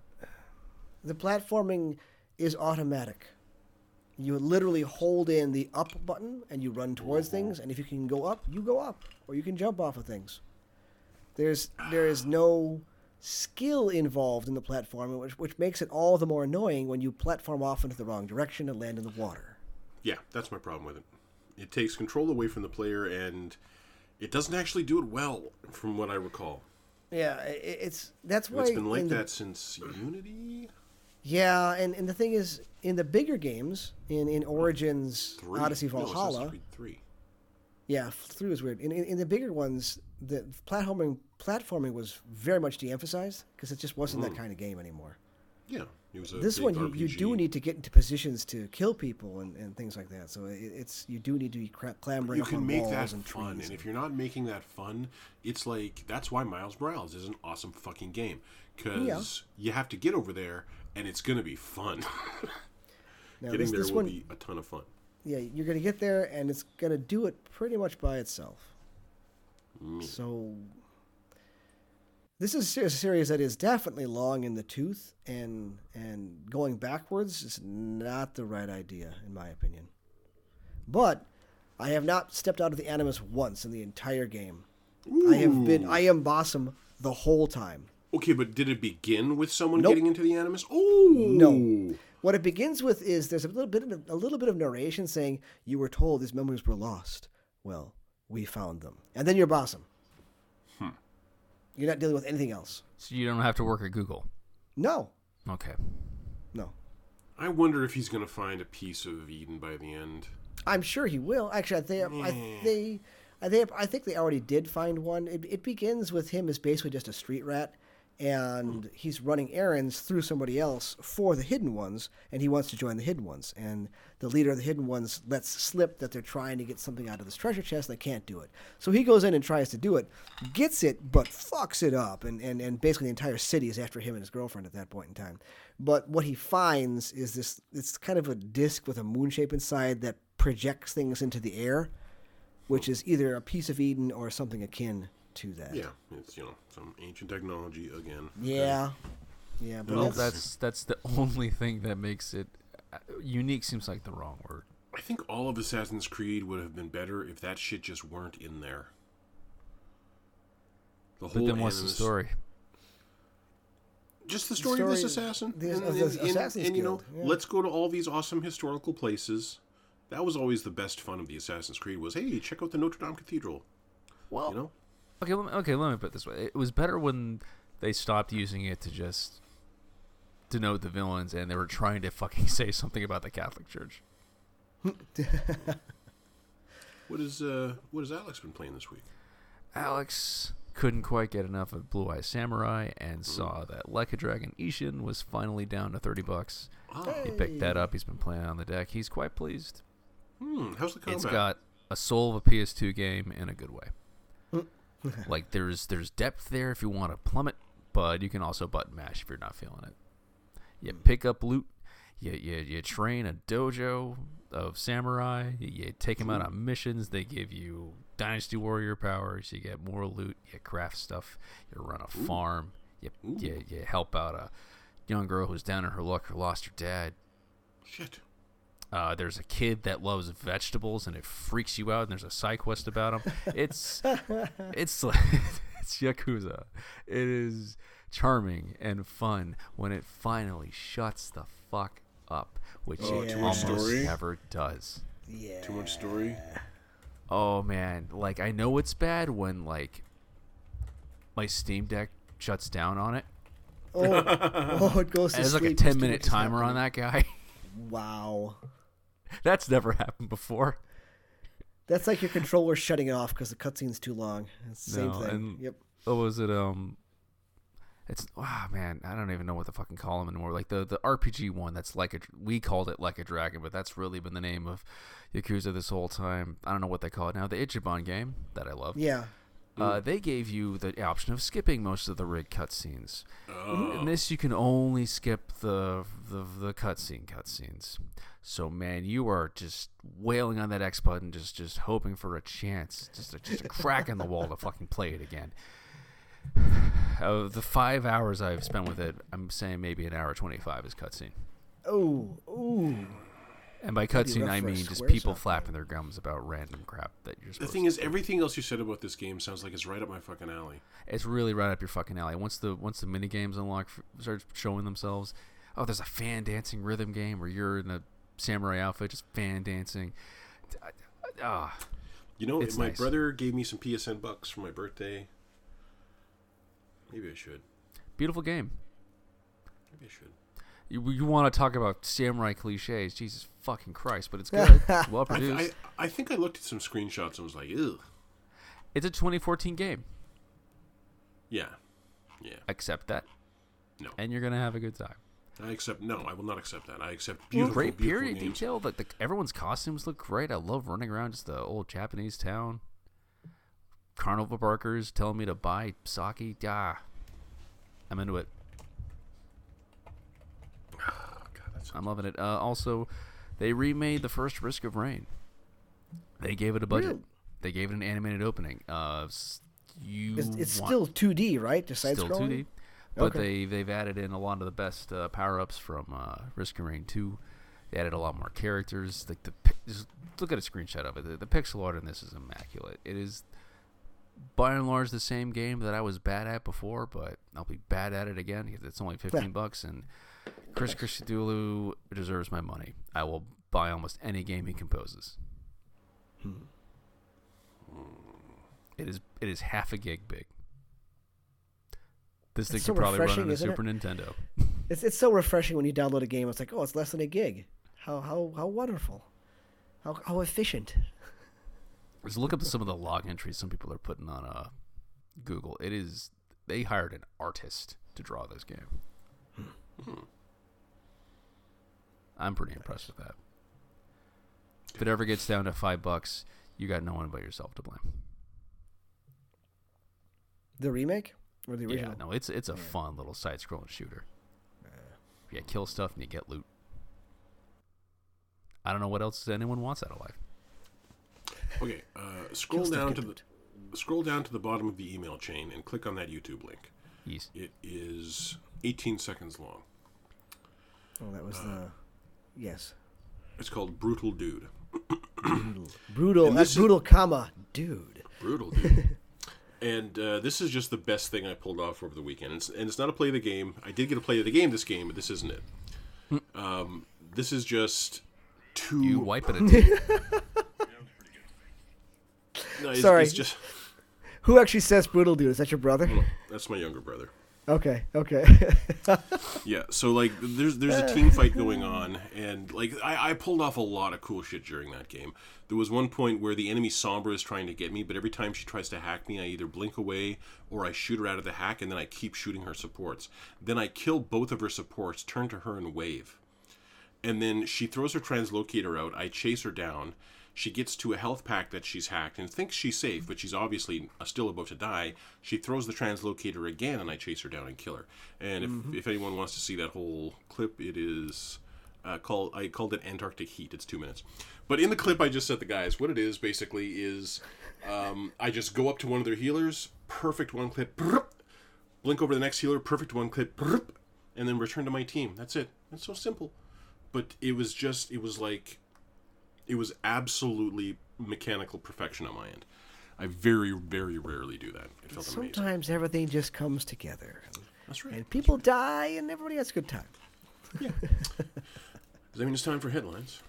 The platforming is automatic. You literally hold in the up button and you run towards things, and if you can go up, you go up, or you can jump off of things. There's there is no skill involved in the platforming, which which makes it all the more annoying when you platform off into the wrong direction and land in the water. Yeah, that's my problem with it. It takes control away from the player, and it doesn't actually do it well, from what I recall. Yeah, i- it's that's why It's been like in the- that since Unity Yeah, and, and the thing is, in the bigger games, in, in Origins, three. Odyssey, No, Assassin's Valhalla, Creed three. yeah, three was weird. In, in in the bigger ones, the platforming platforming was very much de-emphasized because it just wasn't that kind of game anymore. Yeah, it was a This big one, you, R P G. you do need to get into positions to kill people and, and things like that. So it, it's you do need to be cra- clambering You up can on make walls that and fun, trees. and if you're not making that fun, it's like that's why Miles Morales is an awesome fucking game because you have to get over there, and it's gonna be fun. Now, Getting this, there this will one, be a ton of fun. yeah, you're gonna get there, and it's gonna do it pretty much by itself. Me. So this is a series that is definitely long in the tooth, and and going backwards is not the right idea, in my opinion. But I have not stepped out of the Animus once in the entire game. I have been I am Bossum the whole time. Okay, but did it begin with someone Nope. getting into the Animus? Oh No. What it begins with is there's a little bit of, a little bit of narration saying you were told these memories were lost. Well, we found them, and then you're Bossum. Hmm. You're not dealing with anything else. So you don't have to work at Google. No, Okay. no. I wonder if he's gonna find a piece of Eden by the end. I'm sure he will. Actually, I think I, they, I think I think they already did find one. It, it begins with him as basically just a street rat, and he's running errands through somebody else for the Hidden Ones, and he wants to join the Hidden Ones. And the leader of the Hidden Ones lets slip that they're trying to get something out of this treasure chest. They can't do it. So he goes in and tries to do it, gets it, but fucks it up. And, and, and basically the entire city is after him and his girlfriend at that point in time. But what he finds is this, it's kind of a disc with a moon shape inside that projects things into the air, which is either a piece of Eden or something akin to that. Yeah, it's, you know, some ancient technology again. Yeah. Yeah, but Well, that's, that's that's the only thing that makes it uh, unique. Seems like the wrong word. I think all of Assassin's Creed would have been better if that shit just weren't in there. The But whole then what's the Animus- story? Just the story, of this story assassin. the- and, of the and- and- Assassin's and, you know, Guild, yeah. let's go to all these awesome historical places. That was always the best fun of the Assassin's Creed was, hey, check out the Notre Dame Cathedral. Well, You know? okay, let me, okay. Let me put it this way: it was better when they stopped using it to just denote the villains, and they were trying to fucking say something about the Catholic Church. What is uh what has Alex been playing this week? Alex couldn't quite get enough of Blue Eye Samurai and saw that Like a Dragon Ishin was finally down to thirty bucks. Oh, He picked that up. He's been playing on the deck. He's quite pleased. hmm, how's the combat? It's got a soul of a P S two game in a good way. Like there's there's depth there if you want to plummet, but you can also button mash if you're not feeling it. You pick up loot. You you, you train a dojo of samurai. You, you take them out on missions. They give you Dynasty Warrior powers. You get more loot. You craft stuff. You run a farm. You, you you help out a young girl who's down in her luck who lost her dad. Shit. Uh, there's a kid that loves vegetables and it freaks you out. And there's a side quest about him. It's it's like it's Yakuza. It is charming and fun when it finally shuts the fuck up, which Oh, it yeah. almost Story? never does. Yeah. Too much story. Oh man, like I know it's bad when like my Steam Deck shuts down on it. Oh, oh it goes to There's like a sleep. ten Just minute what just timer on happened. that guy. Wow. That's never happened before. That's like your controller shutting it off because the cutscene's too long. It's the same No, thing. and- Yep. What was it? Um, it's wow, man. I don't even know what to fucking call them anymore. Like the the R P G one. That's like a we called it Like a Dragon, but that's really been the name of Yakuza this whole time. I don't know what they call it now. The Ichiban game that I love. Yeah. Uh, they gave you the option of skipping most of the rig cutscenes. Oh. In this, you can only skip the the the cutscene cutscenes. So man, you are just wailing on that X button, just just hoping for a chance, just a, just a crack in the wall to fucking play it again. Of the five hours I've spent with it, I'm saying maybe an hour twenty-five is cutscene. Oh. Ooh. And by be cutscene, rough I for a mean just square people soft flapping their gums about random crap that you're The supposed thing to is, do. everything else you said about this game sounds like it's right up my fucking alley. It's really right up your fucking alley. Once the once the mini games unlock, start showing themselves. Oh, there's a fan dancing rhythm game where you're in a samurai outfit, just fan dancing. Ah, You know, It's my nice. brother gave me some P S N bucks for my birthday. Maybe I should. beautiful game. Maybe I should. You, you want to talk about samurai cliches? Jesus fucking Christ! But it's good, it's well I, th- produced. I, I think I looked at some screenshots and was like, ew. It's a twenty fourteen game. Yeah. Yeah. Accept that, No. and you're gonna have a good time. I accept. No, I will not accept that. I accept beautiful, Great beautiful period games. detail. Like the, everyone's costumes look great. I love running around just the old Japanese town. Carnival barkers telling me to buy sake. Ah, I'm into it. Oh, God, that's I'm loving it. Uh, also, they remade the first Risk of Rain. They gave it a budget. Really? They gave it an animated opening. Uh, s- you It's, it's want- still two D, right? Just side still scrolling. two D, but Okay. they they've added in a lot of the best uh, power ups from uh, Risk of Rain two. They added a lot more characters. Like the pi- just look at a screenshot of it. The, the pixel art in this is immaculate. It is by and large the same game that I was bad at before, but I'll be bad at it again because it's only fifteen bucks. And Chris Christodoulou deserves my money. I will buy almost any game he composes. It is it is half a gig big. This thing It's could so probably run on refreshing, a isn't Super Nintendo. It's it's so refreshing when you download a game. It's like, oh, it's less than a gig. How how how wonderful. How how efficient. Just look up some of the log entries some people are putting on uh, Google. It is they hired an artist to draw this game. I'm pretty impressed with that. If it ever gets down to five bucks, you got no one but yourself to blame. The remake or the original? Yeah, no, it's it's a fun little side-scrolling shooter. Yeah, kill stuff and you get loot. I don't know what else anyone wants out of life. Okay, uh, scroll Kill stuff, down get to the loot. scroll down to the bottom of the email chain and click on that YouTube link. Yes. It is eighteen seconds long. Oh, that was the yes. It's called Brutal Dude. Brutal. Brutal. And That's this is- brutal, comma, dude. Brutal Dude. And uh, this is just the best thing I pulled off over the weekend. It's, and it's not a play of the game. I did get a play of the game this game, but this isn't it. Um, this is just two. You wiping it. No, it's, Sorry. It's just Who actually says brutal, dude? Is that your brother? that's my younger brother. Okay, okay. Yeah, so like there's there's a team fight going on, and like I, I pulled off a lot of cool shit during that game. There was one point where the enemy Sombra is trying to get me, but every time she tries to hack me, I either blink away or I shoot her out of the hack, and then I keep shooting her supports. Then I kill both of her supports, turn to her and wave. And then she throws her translocator out, I chase her down. She gets to a health pack that she's hacked and thinks she's safe, but she's obviously still about to die. She throws the translocator again, and I chase her down and kill her. And if, mm-hmm. if anyone wants to see that whole clip, it is uh, called I called it Antarctic Heat. It's two minutes. But in the clip I just said the guys, what it is basically is um, I just go up to one of their healers, perfect one clip, blink over the next healer, perfect one clip, and then return to my team. That's it. It's so simple. But it was just, it was like... It was absolutely mechanical perfection on my end. I very, very rarely do that. It felt amazing. Sometimes everything just comes together. That's right. And people die, and everybody has a good time. Yeah. Does that mean it's time for headlines?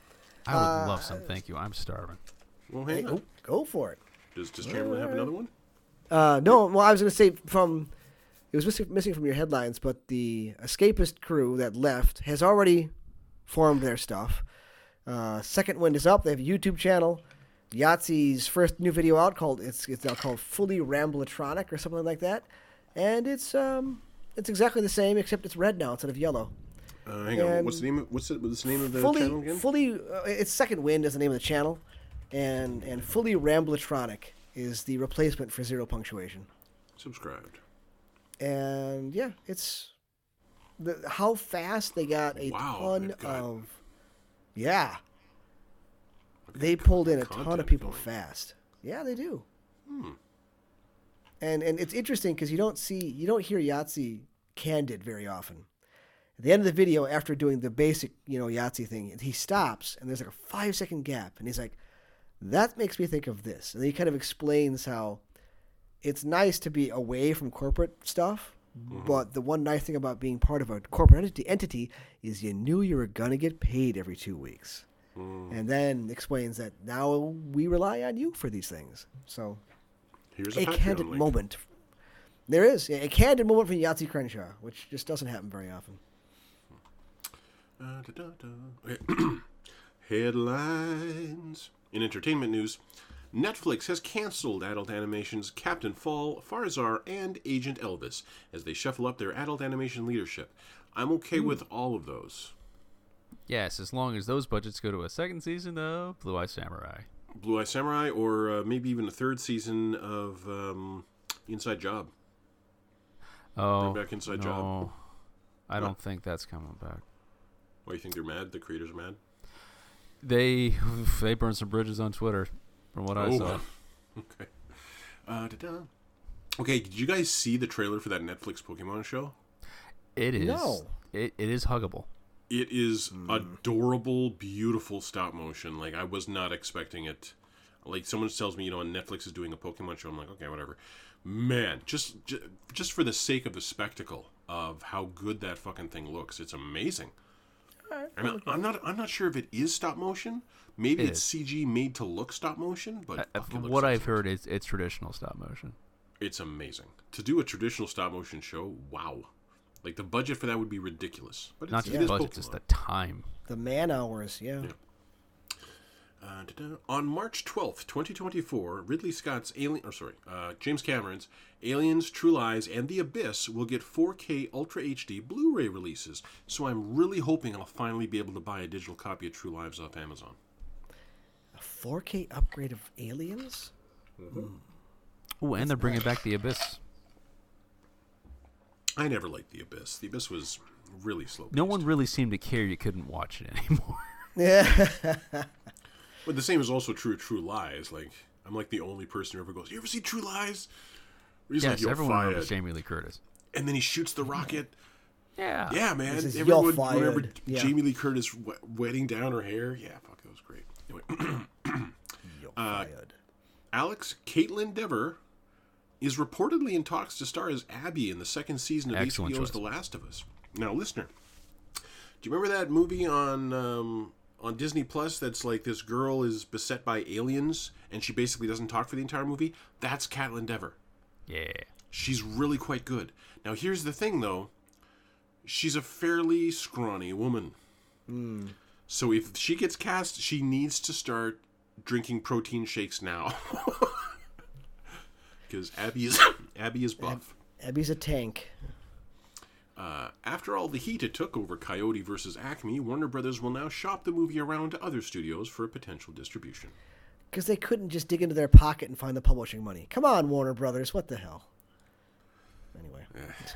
I would Uh, love some. Thank you. I'm starving. Well, Hey, hang on. go, go for it. Does, does Chamberlain have another one? Uh, no, well, I was going to say from it was missing, missing from your headlines, but the escapist crew that left has already formed their stuff. Uh, Second Wind is up. They have a YouTube channel. Yahtzee's first new video out called it's it's now called Fully Ramblatronic or something like that, and it's um it's exactly the same except it's red now instead of yellow. Uh, hang on. And What's the name? Of, what's the, what's the name of the fully, channel again? Fully, uh, it's Second Wind is the name of the channel, and and Fully Ramblatronic is the replacement for Zero Punctuation. Subscribed. And yeah, it's the how fast they got a Wow, ton they've got- of yeah. Look at They the pulled in a ton content of people going. fast. Yeah, they do. Hmm. And and it's interesting because you don't see you don't hear Yahtzee candid very often. At the end of the video, after doing the basic, you know, Yahtzee thing, he stops and there's like a five second gap, and he's like, "That makes me think of this." And he kind of explains how it's nice to be away from corporate stuff, Mm-hmm. but the one nice thing about being part of a corporate entity, entity is you knew you were gonna get paid every two weeks. Mm. And then explains that now we rely on you for these things. So Here's a a, Patreon candid link. moment. There is a candid moment from Yahtzee Crenshaw, which just doesn't happen very often. Uh, da, da, da. Okay. Headlines. In entertainment news, Netflix has canceled adult animation's Captain Fall, Farzar, and Agent Elvis as they shuffle up their adult animation leadership. I'm okay with all of those. Yes, as long as those budgets go to a second season of Blue Eye Samurai. Blue Eye Samurai, or uh, maybe even a third season of um, Inside Job. Oh, Bring back Inside no. Job. I don't think that's coming back. Why, you think they're mad? The creators are mad? They they burned some bridges on Twitter, from what I Oh. saw. Okay. Uh, da-da. Okay, did you guys see the trailer for that Netflix Pokemon show? It is. No. It, it is huggable. It is adorable, beautiful stop motion. Like, I was not expecting it. Like, someone tells me, you know, Netflix is doing a Pokemon show. I'm like, okay, whatever. Man, just just, just for the sake of the spectacle of how good that fucking thing looks, it's amazing. I mean, I'm not I'm not sure if it is stop motion. Maybe It it's is. C G made to look stop motion, but Uh, fuck, it from looks what I've excellent. heard, it's, it's traditional stop motion. It's amazing. To do a traditional stop motion show, wow. Like, the budget for that would be ridiculous. But Not it's, just it the is budget, Pokemon. just the time. The man hours, yeah. Yeah. Uh, da-da. On March twelfth, twenty twenty-four, Ridley Scott's Alien, or sorry, uh, James Cameron's Aliens, True Lies, and The Abyss will get four K Ultra H D Blu-ray releases. So I'm really hoping I'll finally be able to buy a digital copy of True Lives off Amazon. A four K upgrade of Aliens? Oh, and they're bringing back The Abyss. I never liked The Abyss. The Abyss was really slow. No one really seemed to care you couldn't watch it anymore. Yeah. But the same is also true of True Lies. Like, I'm like the only person who ever goes, "You ever see True Lies?" He's yes, like, "You're everyone fired." remembers Jamie Lee Curtis. And then he shoots the rocket. Yeah. Yeah, man. This is Everyone you're fired. remember Yeah. Jamie Lee Curtis wet, wetting down her hair. Yeah, fuck, that was great. Anyway, You're Uh, fired. Alex Caitlin Dever is reportedly in talks to star as Abby in the second season of Excellent H B O's choice. The Last of Us. Now, listener, do you remember that movie on um, on Disney Plus that's like this girl is beset by aliens and she basically doesn't talk for the entire movie? That's Caitlin Dever. Yeah. She's really quite good. Now, here's the thing, though. She's a fairly scrawny woman. So if she gets cast, she needs to start drinking protein shakes now. Because Abby is, Abby is buff. Abby's a tank. Uh, after all the heat it took over Coyote versus Acme, Warner Brothers will now shop the movie around to other studios for potential distribution. Because they couldn't just dig into their pocket and find the publishing money. Come on, Warner Brothers. What the hell? Anyway.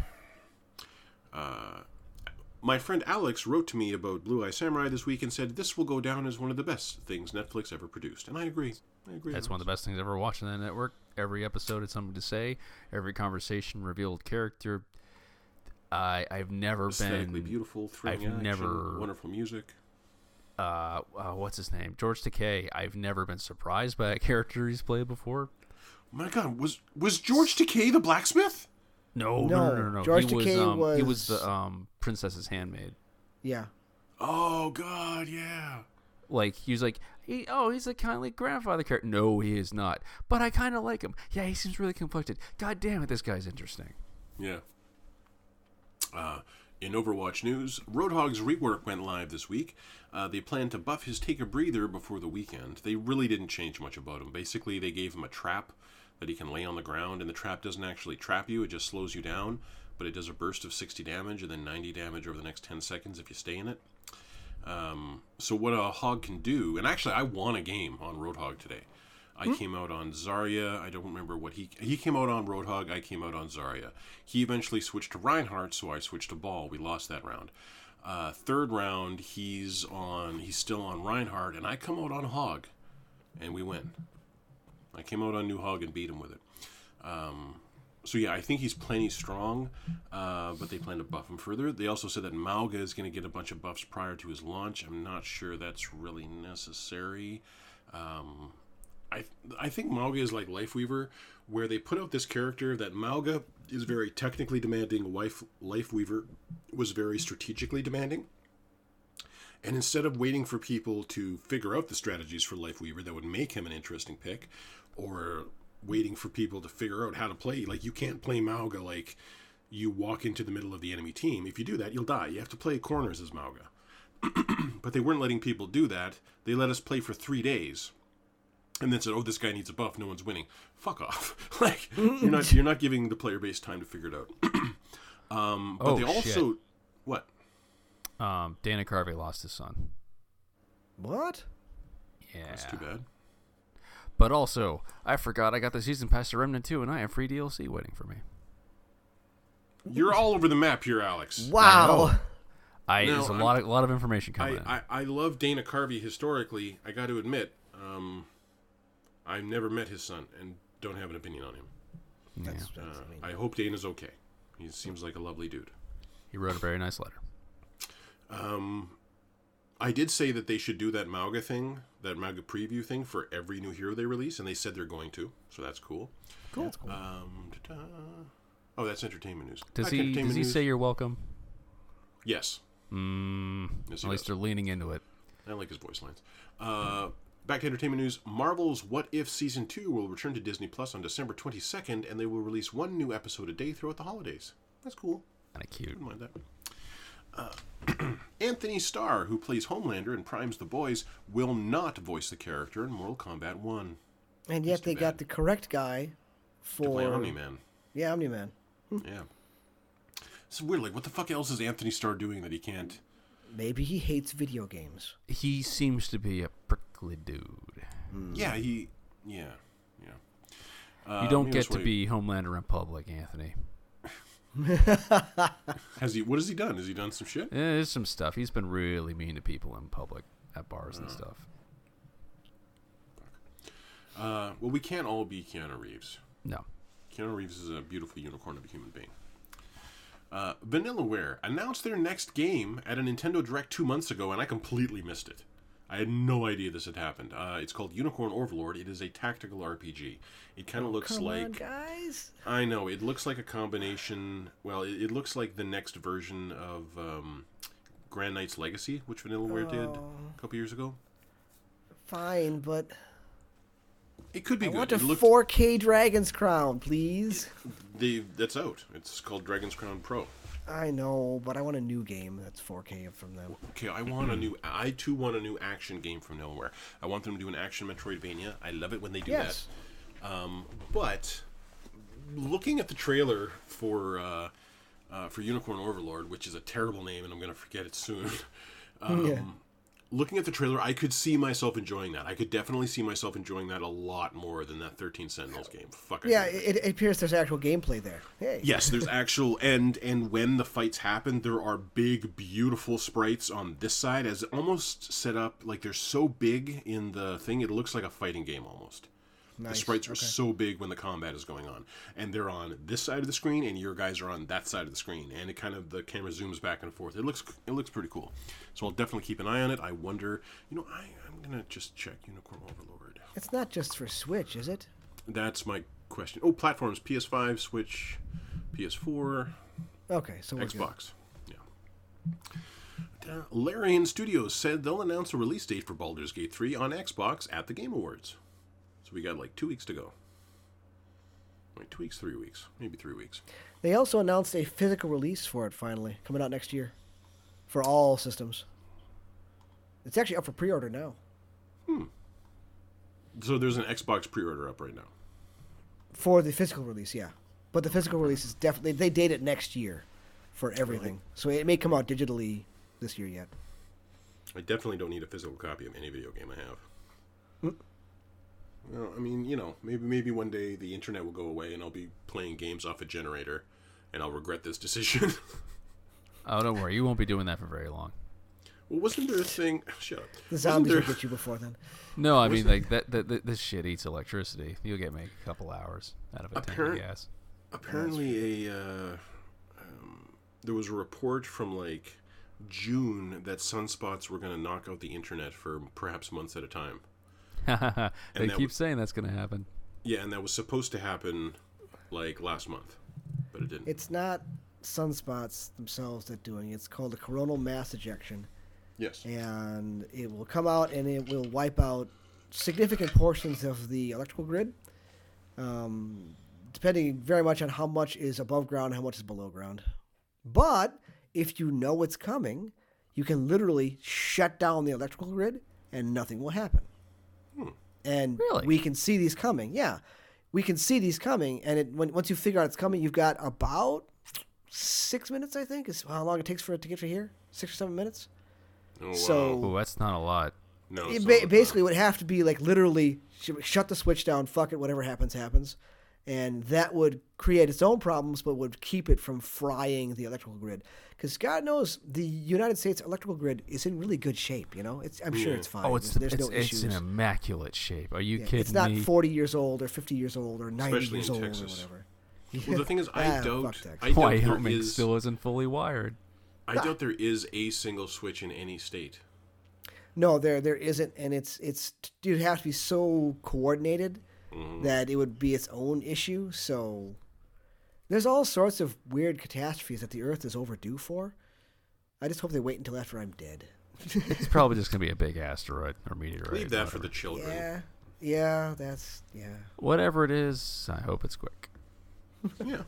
Uh, my friend Alex wrote to me about Blue Eye Samurai this week and said this will go down as one of the best things Netflix ever produced. And I agree. I agree. That's one of the best things ever watched on the network. Every episode had something to say. Every conversation revealed character. I I've never Aesthetically been beautiful, thrilling I've action, never- wonderful music. uh, uh what's his name? George Takei. I've never been surprised by a character he's played before. My God, was was George Takei the blacksmith? No, No, no, no, no. no. George he was, Takei um, he was was- the um princess's handmaid. Yeah. Oh God, yeah. Like he was like, he, oh, he's a kindly grandfather character. No, he is not. But I kind of like him. Yeah, he seems really conflicted. God damn it, this guy's interesting. Yeah. Uh, in Overwatch news, Roadhog's rework went live this week. Uh, they plan to buff his Take a Breather before the weekend. They really didn't change much about him. Basically, they gave him a trap that he can lay on the ground, and the trap doesn't actually trap you. It just slows you down, but it does a burst of sixty damage and then ninety damage over the next ten seconds if you stay in it. Um, so what a hog can do, and actually I won a game on Roadhog today. I mm-hmm. came out on Zarya. I don't remember what he he came out on Roadhog. I came out on Zarya. He eventually switched to Reinhardt, so I switched to Ball. We lost that round. Uh, third round, he's on. He's still on Reinhardt, and I come out on Hog, and we win. I came out on New Hog and beat him with it. Um, So yeah, I think he's plenty strong, uh, but they plan to buff him further. They also said that Mauga is going to get a bunch of buffs prior to his launch. I'm not sure that's really necessary. Um, I I think Mauga is like Lifeweaver, where they put out this character that Mauga is very technically demanding, Life Lifeweaver was very strategically demanding. And instead of waiting for people to figure out the strategies for Lifeweaver that would make him an interesting pick, or waiting for people to figure out how to play. Like, you can't play Mauga like you walk into the middle of the enemy team. If you do that, you'll die. You have to play corners as Mauga. But they weren't letting people do that. They let us play for three days. And then said, oh, this guy needs a buff. No one's winning. Fuck off. Like, you're not you're not giving the player base time to figure it out. um, but oh, they also... shit. What? Um, Dana Carvey lost his son. What? Yeah. That's too bad. But also, I forgot I got the season pass to Remnant two, and I have free D L C waiting for me. You're all over the map here, Alex. Wow. I, Now, there's a I'm- lot of lot of information I, coming in. I, I love Dana Carvey historically. I got to admit, um, I've never met his son and don't have an opinion on him. Yeah. That's, Uh, that's, I mean, I hope Dana's okay. He seems like a lovely dude. He wrote a very nice letter. Um, I did say that they should do that Mauga thing, that Mauga preview thing for every new hero they release, and they said they're going to, so that's cool. cool. That's cool. Um, ta-da. Oh, that's entertainment news. Does Back he to does entertainment he news. say you're welcome? Yes. Mm, Yes, at he least does. they're leaning into it. I like his voice lines. Uh, back to entertainment news. Marvel's What If Season two will return to Disney Plus on December twenty-second, and they will release one new episode a day throughout the holidays. That's cool. Kind of cute. Wouldn't mind that. Uh, Anthony Starr, who plays Homelander and primes the boys, will not voice the character in Mortal Kombat one. And yet That's too they got bad. the correct guy for To play Omni-Man. Yeah, Omni-Man. Yeah. It's weird. Like, what the fuck else is Anthony Starr doing that he can't? Maybe he hates video games. He seems to be a prickly dude. Yeah, he. Yeah, yeah. Uh, You don't maybe get that's to why he- be Homelander in public, Anthony. Has he? What has he done? Has he done some shit? Eh, There's some stuff. He's been really mean to people in public at bars and stuff. Uh, well, we can't all be Keanu Reeves. No. Keanu Reeves is a beautiful unicorn of a human being. Uh, Vanillaware announced their next game at a Nintendo Direct two months ago, and I completely missed it. I had no idea this had happened. Uh, it's called Unicorn Overlord. It is a tactical R P G. It kind of looks Come like... on, guys. I know. It looks like a combination... Well, it, it looks like the next version of um, Grand Knight's Legacy, which Vanillaware did Oh. a couple years ago. Fine, but It could be I good. want a It looked- four K Dragon's Crown, please. they, that's out. It's called Dragon's Crown Pro. I know, but I want a new game that's four K from them. Okay, I want a new... I, too, want a new action game from Vanillaware. I want them to do an action Metroidvania. I love it when they do Yes. that. Um, but, looking at the trailer for uh, uh, for Unicorn Overlord, which is a terrible name, and I'm going to forget it soon. um, Yeah. Looking at the trailer, I could see myself enjoying that. I could definitely see myself enjoying that a lot more than that thirteen Sentinels game. Fuck I Yeah, do. it, it appears there's actual gameplay there. Hey. Yes, there's actual and and when the fights happen, there are big, beautiful sprites on this side, as almost set up like they're so big in the thing, it looks like a fighting game almost. Nice. The sprites are Okay. so big when the combat is going on, and they're on this side of the screen, and your guys are on that side of the screen, and it kind of the camera zooms back and forth. It looks it looks pretty cool. So I'll definitely keep an eye on it. I wonder, you know, I I'm gonna just check Unicorn Overlord. It's not just for Switch, is it? That's my question. Oh, platforms: P S five, Switch, P S four. Okay, so we're good. Xbox. Yeah. Uh, Larian Studios said they'll announce a release date for Baldur's Gate three on Xbox at the Game Awards. So we got like two weeks to go. Like two weeks, three weeks, maybe three weeks. They also announced a physical release for it finally, coming out next year, for all systems. It's actually up for pre-order now. Hmm. So there's an Xbox pre-order up right now. For the physical release, yeah. But the physical release is definitely, they date it next year for everything. Really? So it may come out digitally this year yet. I definitely don't need a physical copy of any video game I have. Mm. Well, I mean, you know, maybe maybe one day the internet will go away and I'll be playing games off a generator and I'll regret this decision. Oh, don't worry. You won't be doing that for very long. Well, wasn't there a thing... Shut up. The Wasn't zombies there- will get you before then. No, I Was mean, it- like, that, that, that this shit eats electricity. You'll get maybe a couple hours out of a tank Apparent- of gas. Apparently, a uh, um, there was a report from like June that sunspots were going to knock out the internet for perhaps months at a time. They that keep was- saying that's going to happen. Yeah, and that was supposed to happen like last month, but it didn't. It's not sunspots themselves that doing it. It's called a coronal mass ejection. Yes. And it will come out and it will wipe out significant portions of the electrical grid, um, depending very much on how much is above ground and how much is below ground. But if you know it's coming, you can literally shut down the electrical grid and nothing will happen. Hmm. And Really? we can see these coming. Yeah, we can see these coming. And it, when, once you figure out it's coming, you've got about six minutes, I think, is how long it takes for it to get to here. Six or seven minutes. Oh, wow. So- Oh, that's not a lot. no, It it's ba- not. basically would have to be like literally sh- shut the switch down, fuck it, whatever happens, happens. And that would create its own problems, but would keep it from frying the electrical grid. Because God knows the United States electrical grid is in really good shape, you know? It's I'm sure Yeah. it's fine. Oh, it's there's, there's it's, no it's issues. in immaculate shape. Are you Yeah, kidding it's not me? forty years old or fifty years old or ninety Especially years in old Texas. or whatever. Well, the thing is, I Ah, doubt, fuck Texas. I doubt there Wyoming is, still isn't fully wired. I doubt there is a single switch in any state. No, there there isn't, and it's it's you'd have to be so coordinated Mhm. that it would be its own issue. So there's all sorts of weird catastrophes that the Earth is overdue for. I just hope they wait until after I'm dead. It's probably just going to be a big asteroid or meteorite. Leave that for whatever. the children. Yeah, yeah, that's yeah. Whatever it is, I hope it's quick. Yeah.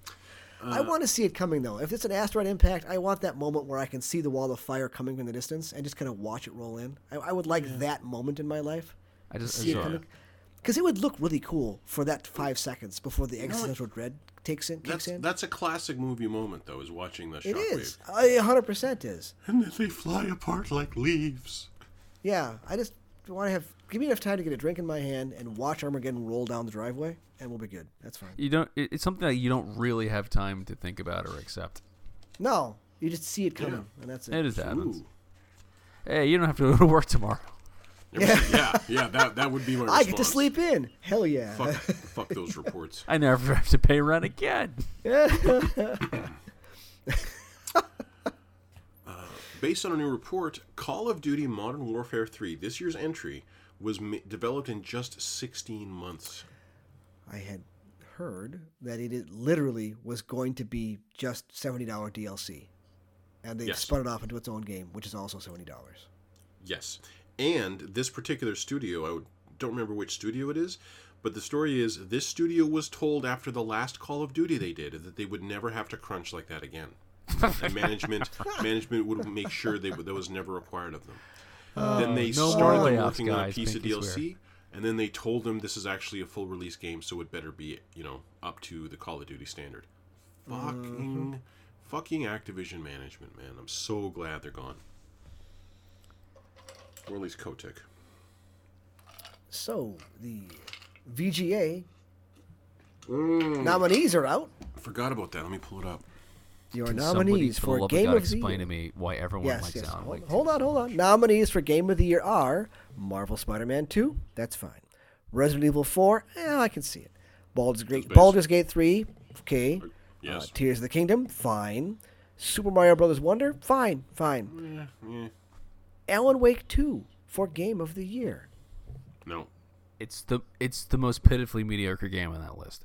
I want to see it coming though. If it's an asteroid impact, I want that moment where I can see the wall of fire coming from the distance and just kind of watch it roll in. I, I would like that moment in my life. I just See it so- coming. Because it would look really cool for that five seconds before the existential dread takes in. Kicks That's in. that's a classic movie moment, though, is watching the It shockwave. is. A hundred percent is. And then they fly apart like leaves. Yeah, I just want to have give me enough time to get a drink in my hand and watch Armageddon roll down the driveway, and we'll be good. That's fine. You don't. it- It's something that you don't really have time to think about or accept. No, you just see it coming, Yeah. and that's it. It just happens. Ooh. Hey, you don't have to go to work tomorrow. Yeah, yeah, yeah, that that would be my response. I get to sleep in. Hell yeah. Fuck, fuck those reports. I never have to pay rent again. Based on a new report, Call of Duty Modern Warfare three, this year's entry, was ma- developed in just sixteen months. I had heard that it is- literally was going to be just seventy dollars D L C, and they Yes. spun it off into its own game, which is also seventy dollars. Yes. And this particular studio, I would, don't remember which studio it is, but the story is this studio was told after the last Call of Duty they did that they would never have to crunch like that again. And management management would make sure they, that was never required of them. then they no started more them layoffs, working on a guys, piece of pinky D L C, swear. and then they told them this is actually a full release game, so it better be, you know, up to the Call of Duty standard. Fucking, fucking Activision management, man. I'm so glad they're gone. Or at least Kotick. So the V G A Mm. nominees are out. I forgot about that. Let me pull it up. Your Can somebody, nominees for the for love of Game God, of the explain Year. to me why everyone Yes, likes yes. Alan Hold, Wake. hold on, hold on. Nominees for Game of the Year are Marvel Spider-Man two. That's fine. Resident Evil four. Eh, I can see it. Baldur's Gate. basic. Baldur's Gate three. Okay. Yes. Uh, Tears of the Kingdom. Fine. Super Mario Brothers Wonder. Fine. Fine. Yeah, yeah. Alan Wake two for Game of the Year. No. It's the it's the most pitifully mediocre game on that list.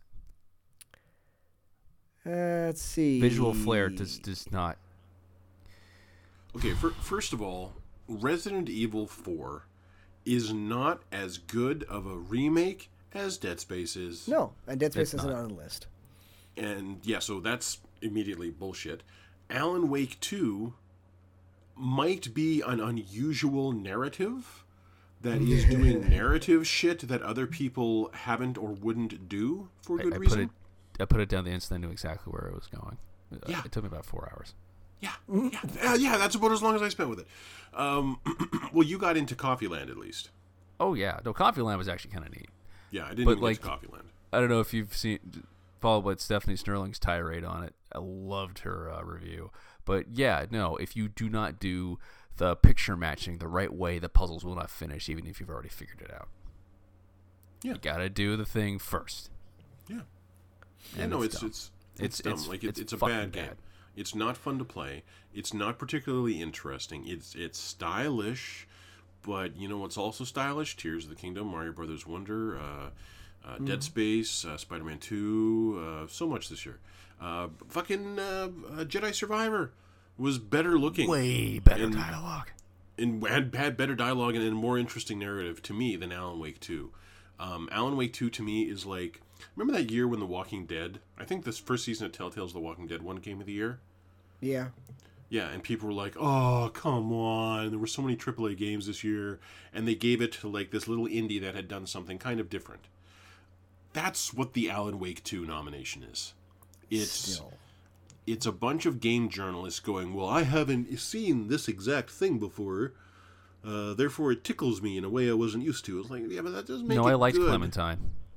Uh, let's see. Visual flair does does not. Okay, for, first of all, Resident Evil four is not as good of a remake as Dead Space is. No, and Dead Space It's isn't not. on the list. And yeah, so that's immediately bullshit. Alan Wake two might be an unusual narrative that is doing narrative shit that other people haven't or wouldn't do for I, good I reason. put it. I put it down the instant. I knew exactly where it was going. Uh, Yeah. It took me about four hours. Yeah, yeah, yeah, yeah, that's about as long as I spent with it. Um, well, you got into Coffeeland at least. Oh yeah, no, Coffeeland was actually kind of neat. Yeah, I didn't But, even like- get to Coffeeland. I don't know if you've seen followed what Stephanie Sterling's tirade on it. I loved her uh, review. But yeah, no, if you do not do the picture matching the right way, the puzzles will not finish, even if you've already figured it out. Yeah. You gotta do the thing first. Yeah. Yeah, And no, it's it's dumb. it's it's, It's- dumb. it's- like it, it's it's, a fucking bad game. bad. It's not fun to play. It's not particularly interesting. It's it's stylish, but you know what's also stylish? Tears of the Kingdom, Mario Brothers Wonder, uh, uh, Mm-hmm. Dead Space, uh, Spider-Man two, uh, so much this year. Uh, fucking uh, uh, Jedi Survivor was better looking. Way better And- dialogue. and had, had better dialogue and a more interesting narrative to me than Alan Wake two. Um, Alan Wake two to me is like, remember that year when The Walking Dead, I think this first season of Telltale's The Walking Dead won Game of the Year? Yeah. Yeah, and people were like, oh, come on. There were so many triple A games this year. And they gave it to like this little indie that had done something kind of different. That's what the Alan Wake two nomination is. It's Still. it's a bunch of game journalists going, well, I haven't seen this exact thing before, uh, therefore it tickles me in a way I wasn't used to. It's like, yeah, but that doesn't make No, it I liked good. Clementine.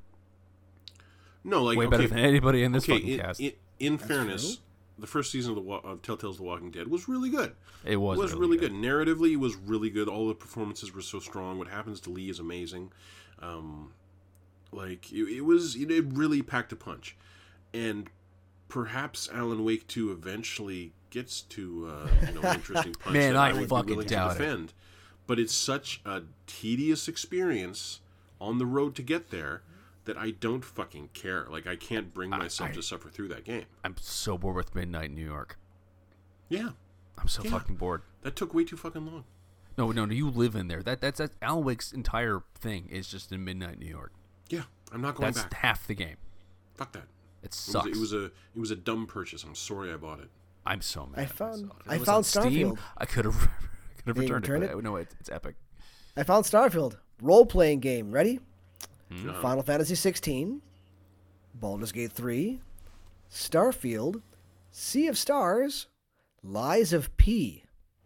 No, like, Way okay, better than anybody in this okay, fucking in, cast. in, in fairness, the first season of, the, Wa- of Telltale's The Walking Dead was really good. it was, It was really, really good. Narratively, it was really good. All the performances were so strong. What happens to Lee is amazing. Um, like it, it was, it, it really packed a punch. And perhaps Alan Wake two eventually gets to uh, you know an interesting punch Man, that I I would be fucking willing to doubt it. defend. But it's such a tedious experience on the road to get there that I don't fucking care. Like I can't bring myself I- to suffer through that game. I'm so bored with Midnight New York. Yeah, I'm so Yeah. fucking bored. that took way too fucking long. No, no, no, you live in there. That that's, that's Alan Wake's entire thing is just in Midnight New York. Yeah, I'm not going That's back. half the game. Fuck that. It It sucks. was, a, it was a it was a dumb purchase. I'm sorry I bought it. I'm so mad. I at found- myself. If I it was found on Steam, Starfield. I could have could have Did you returned it. return But it? no, it's, it's epic. I found Starfield. Role-playing game. Ready? Hmm? Uh, Final Fantasy sixteen, Baldur's Gate three, Starfield, Sea of Stars, Lies of P.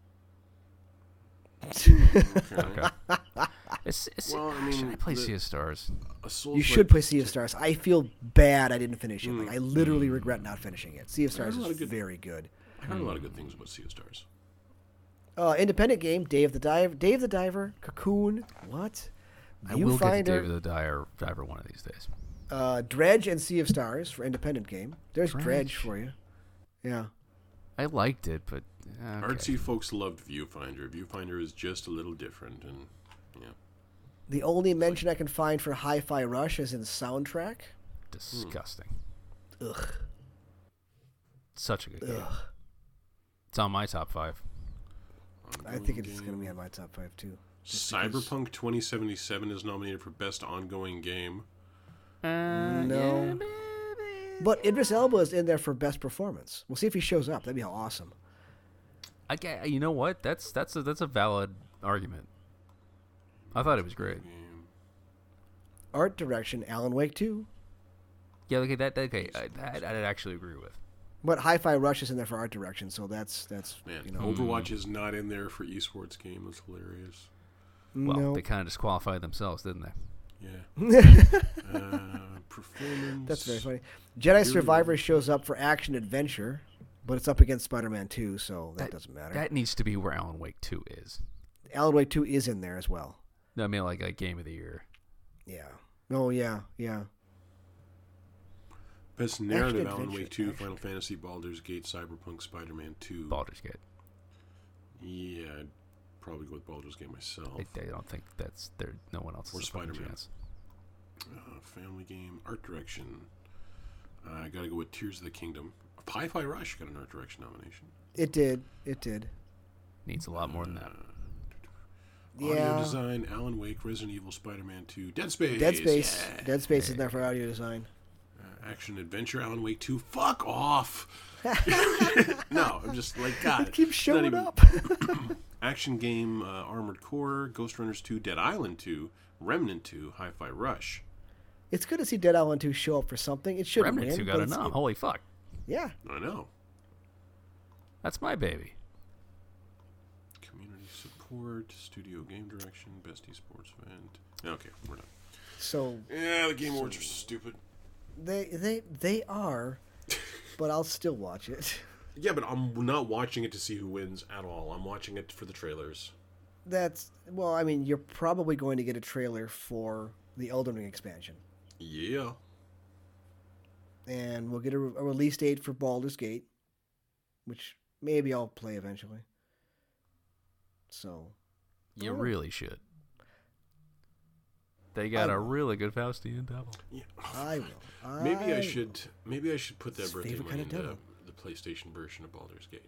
Okay. It's, it's, Well, I should mean, I play the- Sea of Stars? A Souls You should play Sea of Stars. I feel bad I didn't finish it. Like I literally regret not finishing it. Sea of Stars a lot is of good- very good. I heard a lot of good things about Sea of Stars. Uh, independent game, Dave the Diver, Dave the Diver, Cocoon, what? I will get to Viewfinder, David the Diver, Diver one of these days. uh, Dredge, and Sea of Stars for independent game. There's Dredge, Dredge. for you. Yeah. I liked it, but uh, okay. Artsy folks loved Viewfinder. Viewfinder is just a little different, and yeah. The only mention I can find for Hi-Fi Rush is in soundtrack. disgusting. Ugh. Such a good game. Ugh. It's on my top five. I think it's going to be on my top five too. Just because- Cyberpunk twenty seventy-seven is nominated for Best Ongoing Game. Uh, No. But Idris Elba is in there for best performance. We'll see if he shows up. That'd be awesome. I get, you know what? That's that's a that's a valid argument. I thought it was great. Game. Art direction, Alan Wake two. Yeah, okay, that, that okay, I, that I'd actually agree with. But Hi-Fi Rush is in there for art direction, so that's that's Man, you know. Overwatch is not in there for esports game. That's hilarious. Well, no. they kind of disqualified themselves, didn't they? Yeah. uh, performance. That's very funny. Jedi Survivor shows up for action adventure, but it's up against Spider-Man two, so that, doesn't matter. That needs to be where Alan Wake two is. Alan Wake two is in there as well. No, I mean like a game of the year. Yeah. Oh yeah, yeah. Best narrative: Action Alan adventure, Wake two, action. Final Fantasy, Baldur's Gate, Cyberpunk, Spider-Man two. Baldur's Gate. Yeah, I'd probably go with Baldur's Gate myself. I, I don't think that's there. No one else Or has a fucking Spider-Man. chance. Uh, family game, art direction. Uh, I gotta go with Tears of the Kingdom. Hi-Fi Rush got an art direction nomination. It did. It did. Needs a lot more than that. Audio Yeah. design, Alan Wake, Resident Evil, Spider-Man two, Dead Space. Dead Space. Yeah. Dead Space is there for audio design. Uh, action adventure, Alan Wake two. Fuck off. No, I'm just like God. It keeps not showing even- up. Action game, uh, Armored Core, Ghost Runners two, Dead Island two, Remnant two, Hi-Fi Rush. It's good to see Dead Island two show up for something. It should Remnant win, two but got a it's- nom. Holy fuck. Yeah. I know. That's my baby. Community support, studio game direction, best esports event. Okay, we're done. So Yeah, the Game Awards are stupid. they they they are, but I'll still watch it. Yeah, but I'm not watching it to see who wins at all. I'm watching it for the trailers. That's well, I mean, you're probably going to get a trailer for the Elden Ring expansion, Yeah. and we'll get a, a release date for Baldur's Gate, which maybe I'll play eventually. So You Oh. really should. They got I a will. really good Faustian devil. Yeah. I will. Maybe I will. should. Maybe I should put that His birthday favorite money kind of into devil. the PlayStation version of Baldur's Gate.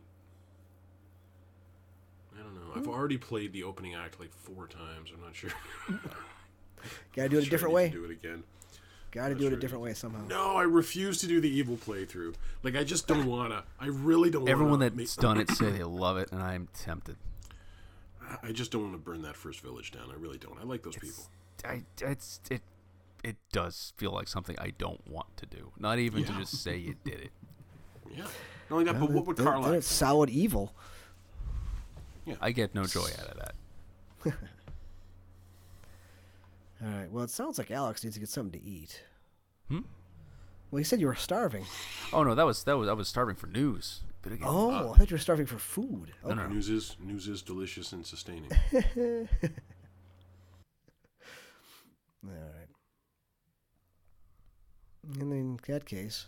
I don't know. Hmm. I've already played the opening act like four times. I'm not sure. Gotta do it a Sure I different need way. to do it again. Gotta Not do it sure a different way somehow. No, I refuse to do the evil playthrough. Like I just don't wanna. I really don't. Everyone wanna that's make, done it say they love it, and I'm tempted. I just don't want to burn that first village down. I really don't. I like those people. I, it's it it does feel like something I don't want to do. Not even to Yeah. just say you did it. Yeah. Not only that, but what would Then- Carl then act it's solid evil. I get no joy out of that. All right. Well, it sounds like Alex needs to get something to eat. Hmm? Well, he said you were starving. Oh no, that was that was I was starving for news. But again, Oh, I thought you were starving for food. No, Okay. no, no. News is news is delicious and sustaining. All right. And in that case,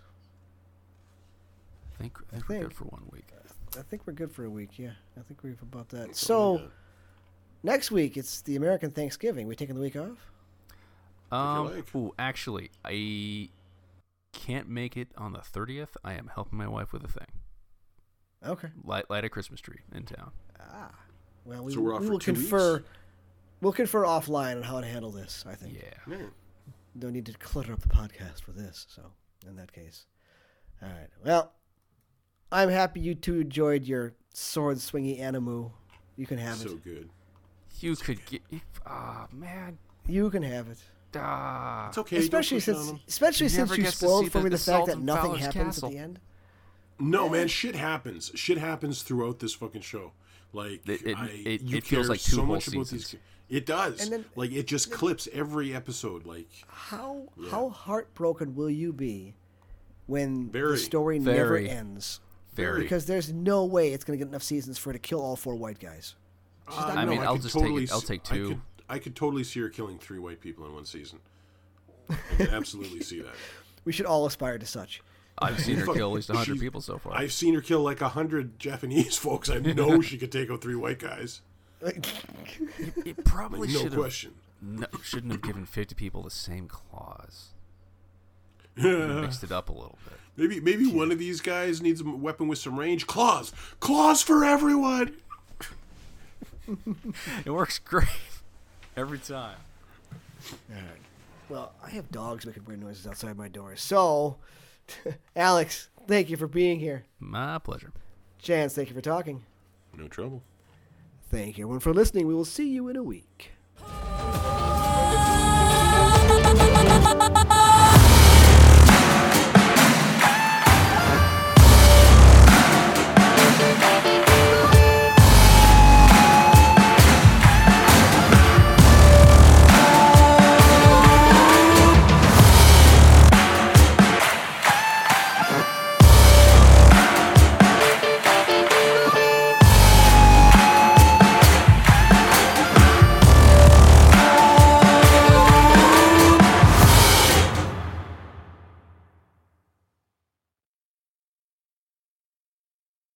I think, I I think we're think- good for one week. I think we're good for a week. Yeah, I think we've about that. Something So like that. next week it's the American Thanksgiving. We taking the week off? Um, like. ooh, actually, I can't make it on the thirtieth. I am helping my wife with a thing. Okay. Light, light a Christmas tree in town. Ah. Well, we, So we're off we for will two confer. weeks? We'll confer offline on how to handle this. I think. Yeah. Yeah. Don't need to clutter up the podcast for this. So, in that case, all right. Well, I'm happy you two enjoyed your sword swingy animu. You can have So it. good. You could get. Ah, man. You can have it. Ah. It's okay. don't especially push it on since, them. especially He since never you gets to spoiled see for the- me the, the fact that Sultan nothing Fowler's happens castle. at the end. No, man, shit happens. Shit happens throughout this fucking show. Like It- it- I, it- you it feels care like two so whole much about seasons. these. It does. And then- like it just clips every episode. Like How Yeah. how heartbroken will you be when the Very. story never Very. ends? Very. Because there's no way it's going to get enough seasons for her to kill all four white guys. uh, I no, mean, I'll could just take totally it- I'll s- take I two. could, I could totally see her killing three white people in one season. I can absolutely see that. We should all aspire to such. I've seen her Fuck, kill at least one hundred she's- people so far. I've seen her kill like a hundred Japanese folks. I know she could take out three white guys. It probably Like, no should have. question. No, shouldn't have given fifty people the same claws. Mixed it up a little bit. Maybe maybe one of these guys needs a weapon with some range. Claws, claws for everyone. It works great every time. All right. Well, I have dogs making weird noises outside my door. So, Alex, thank you for being here. My pleasure. Chance, thank you for talking. No trouble. Thank you everyone for listening. We will see you in a week.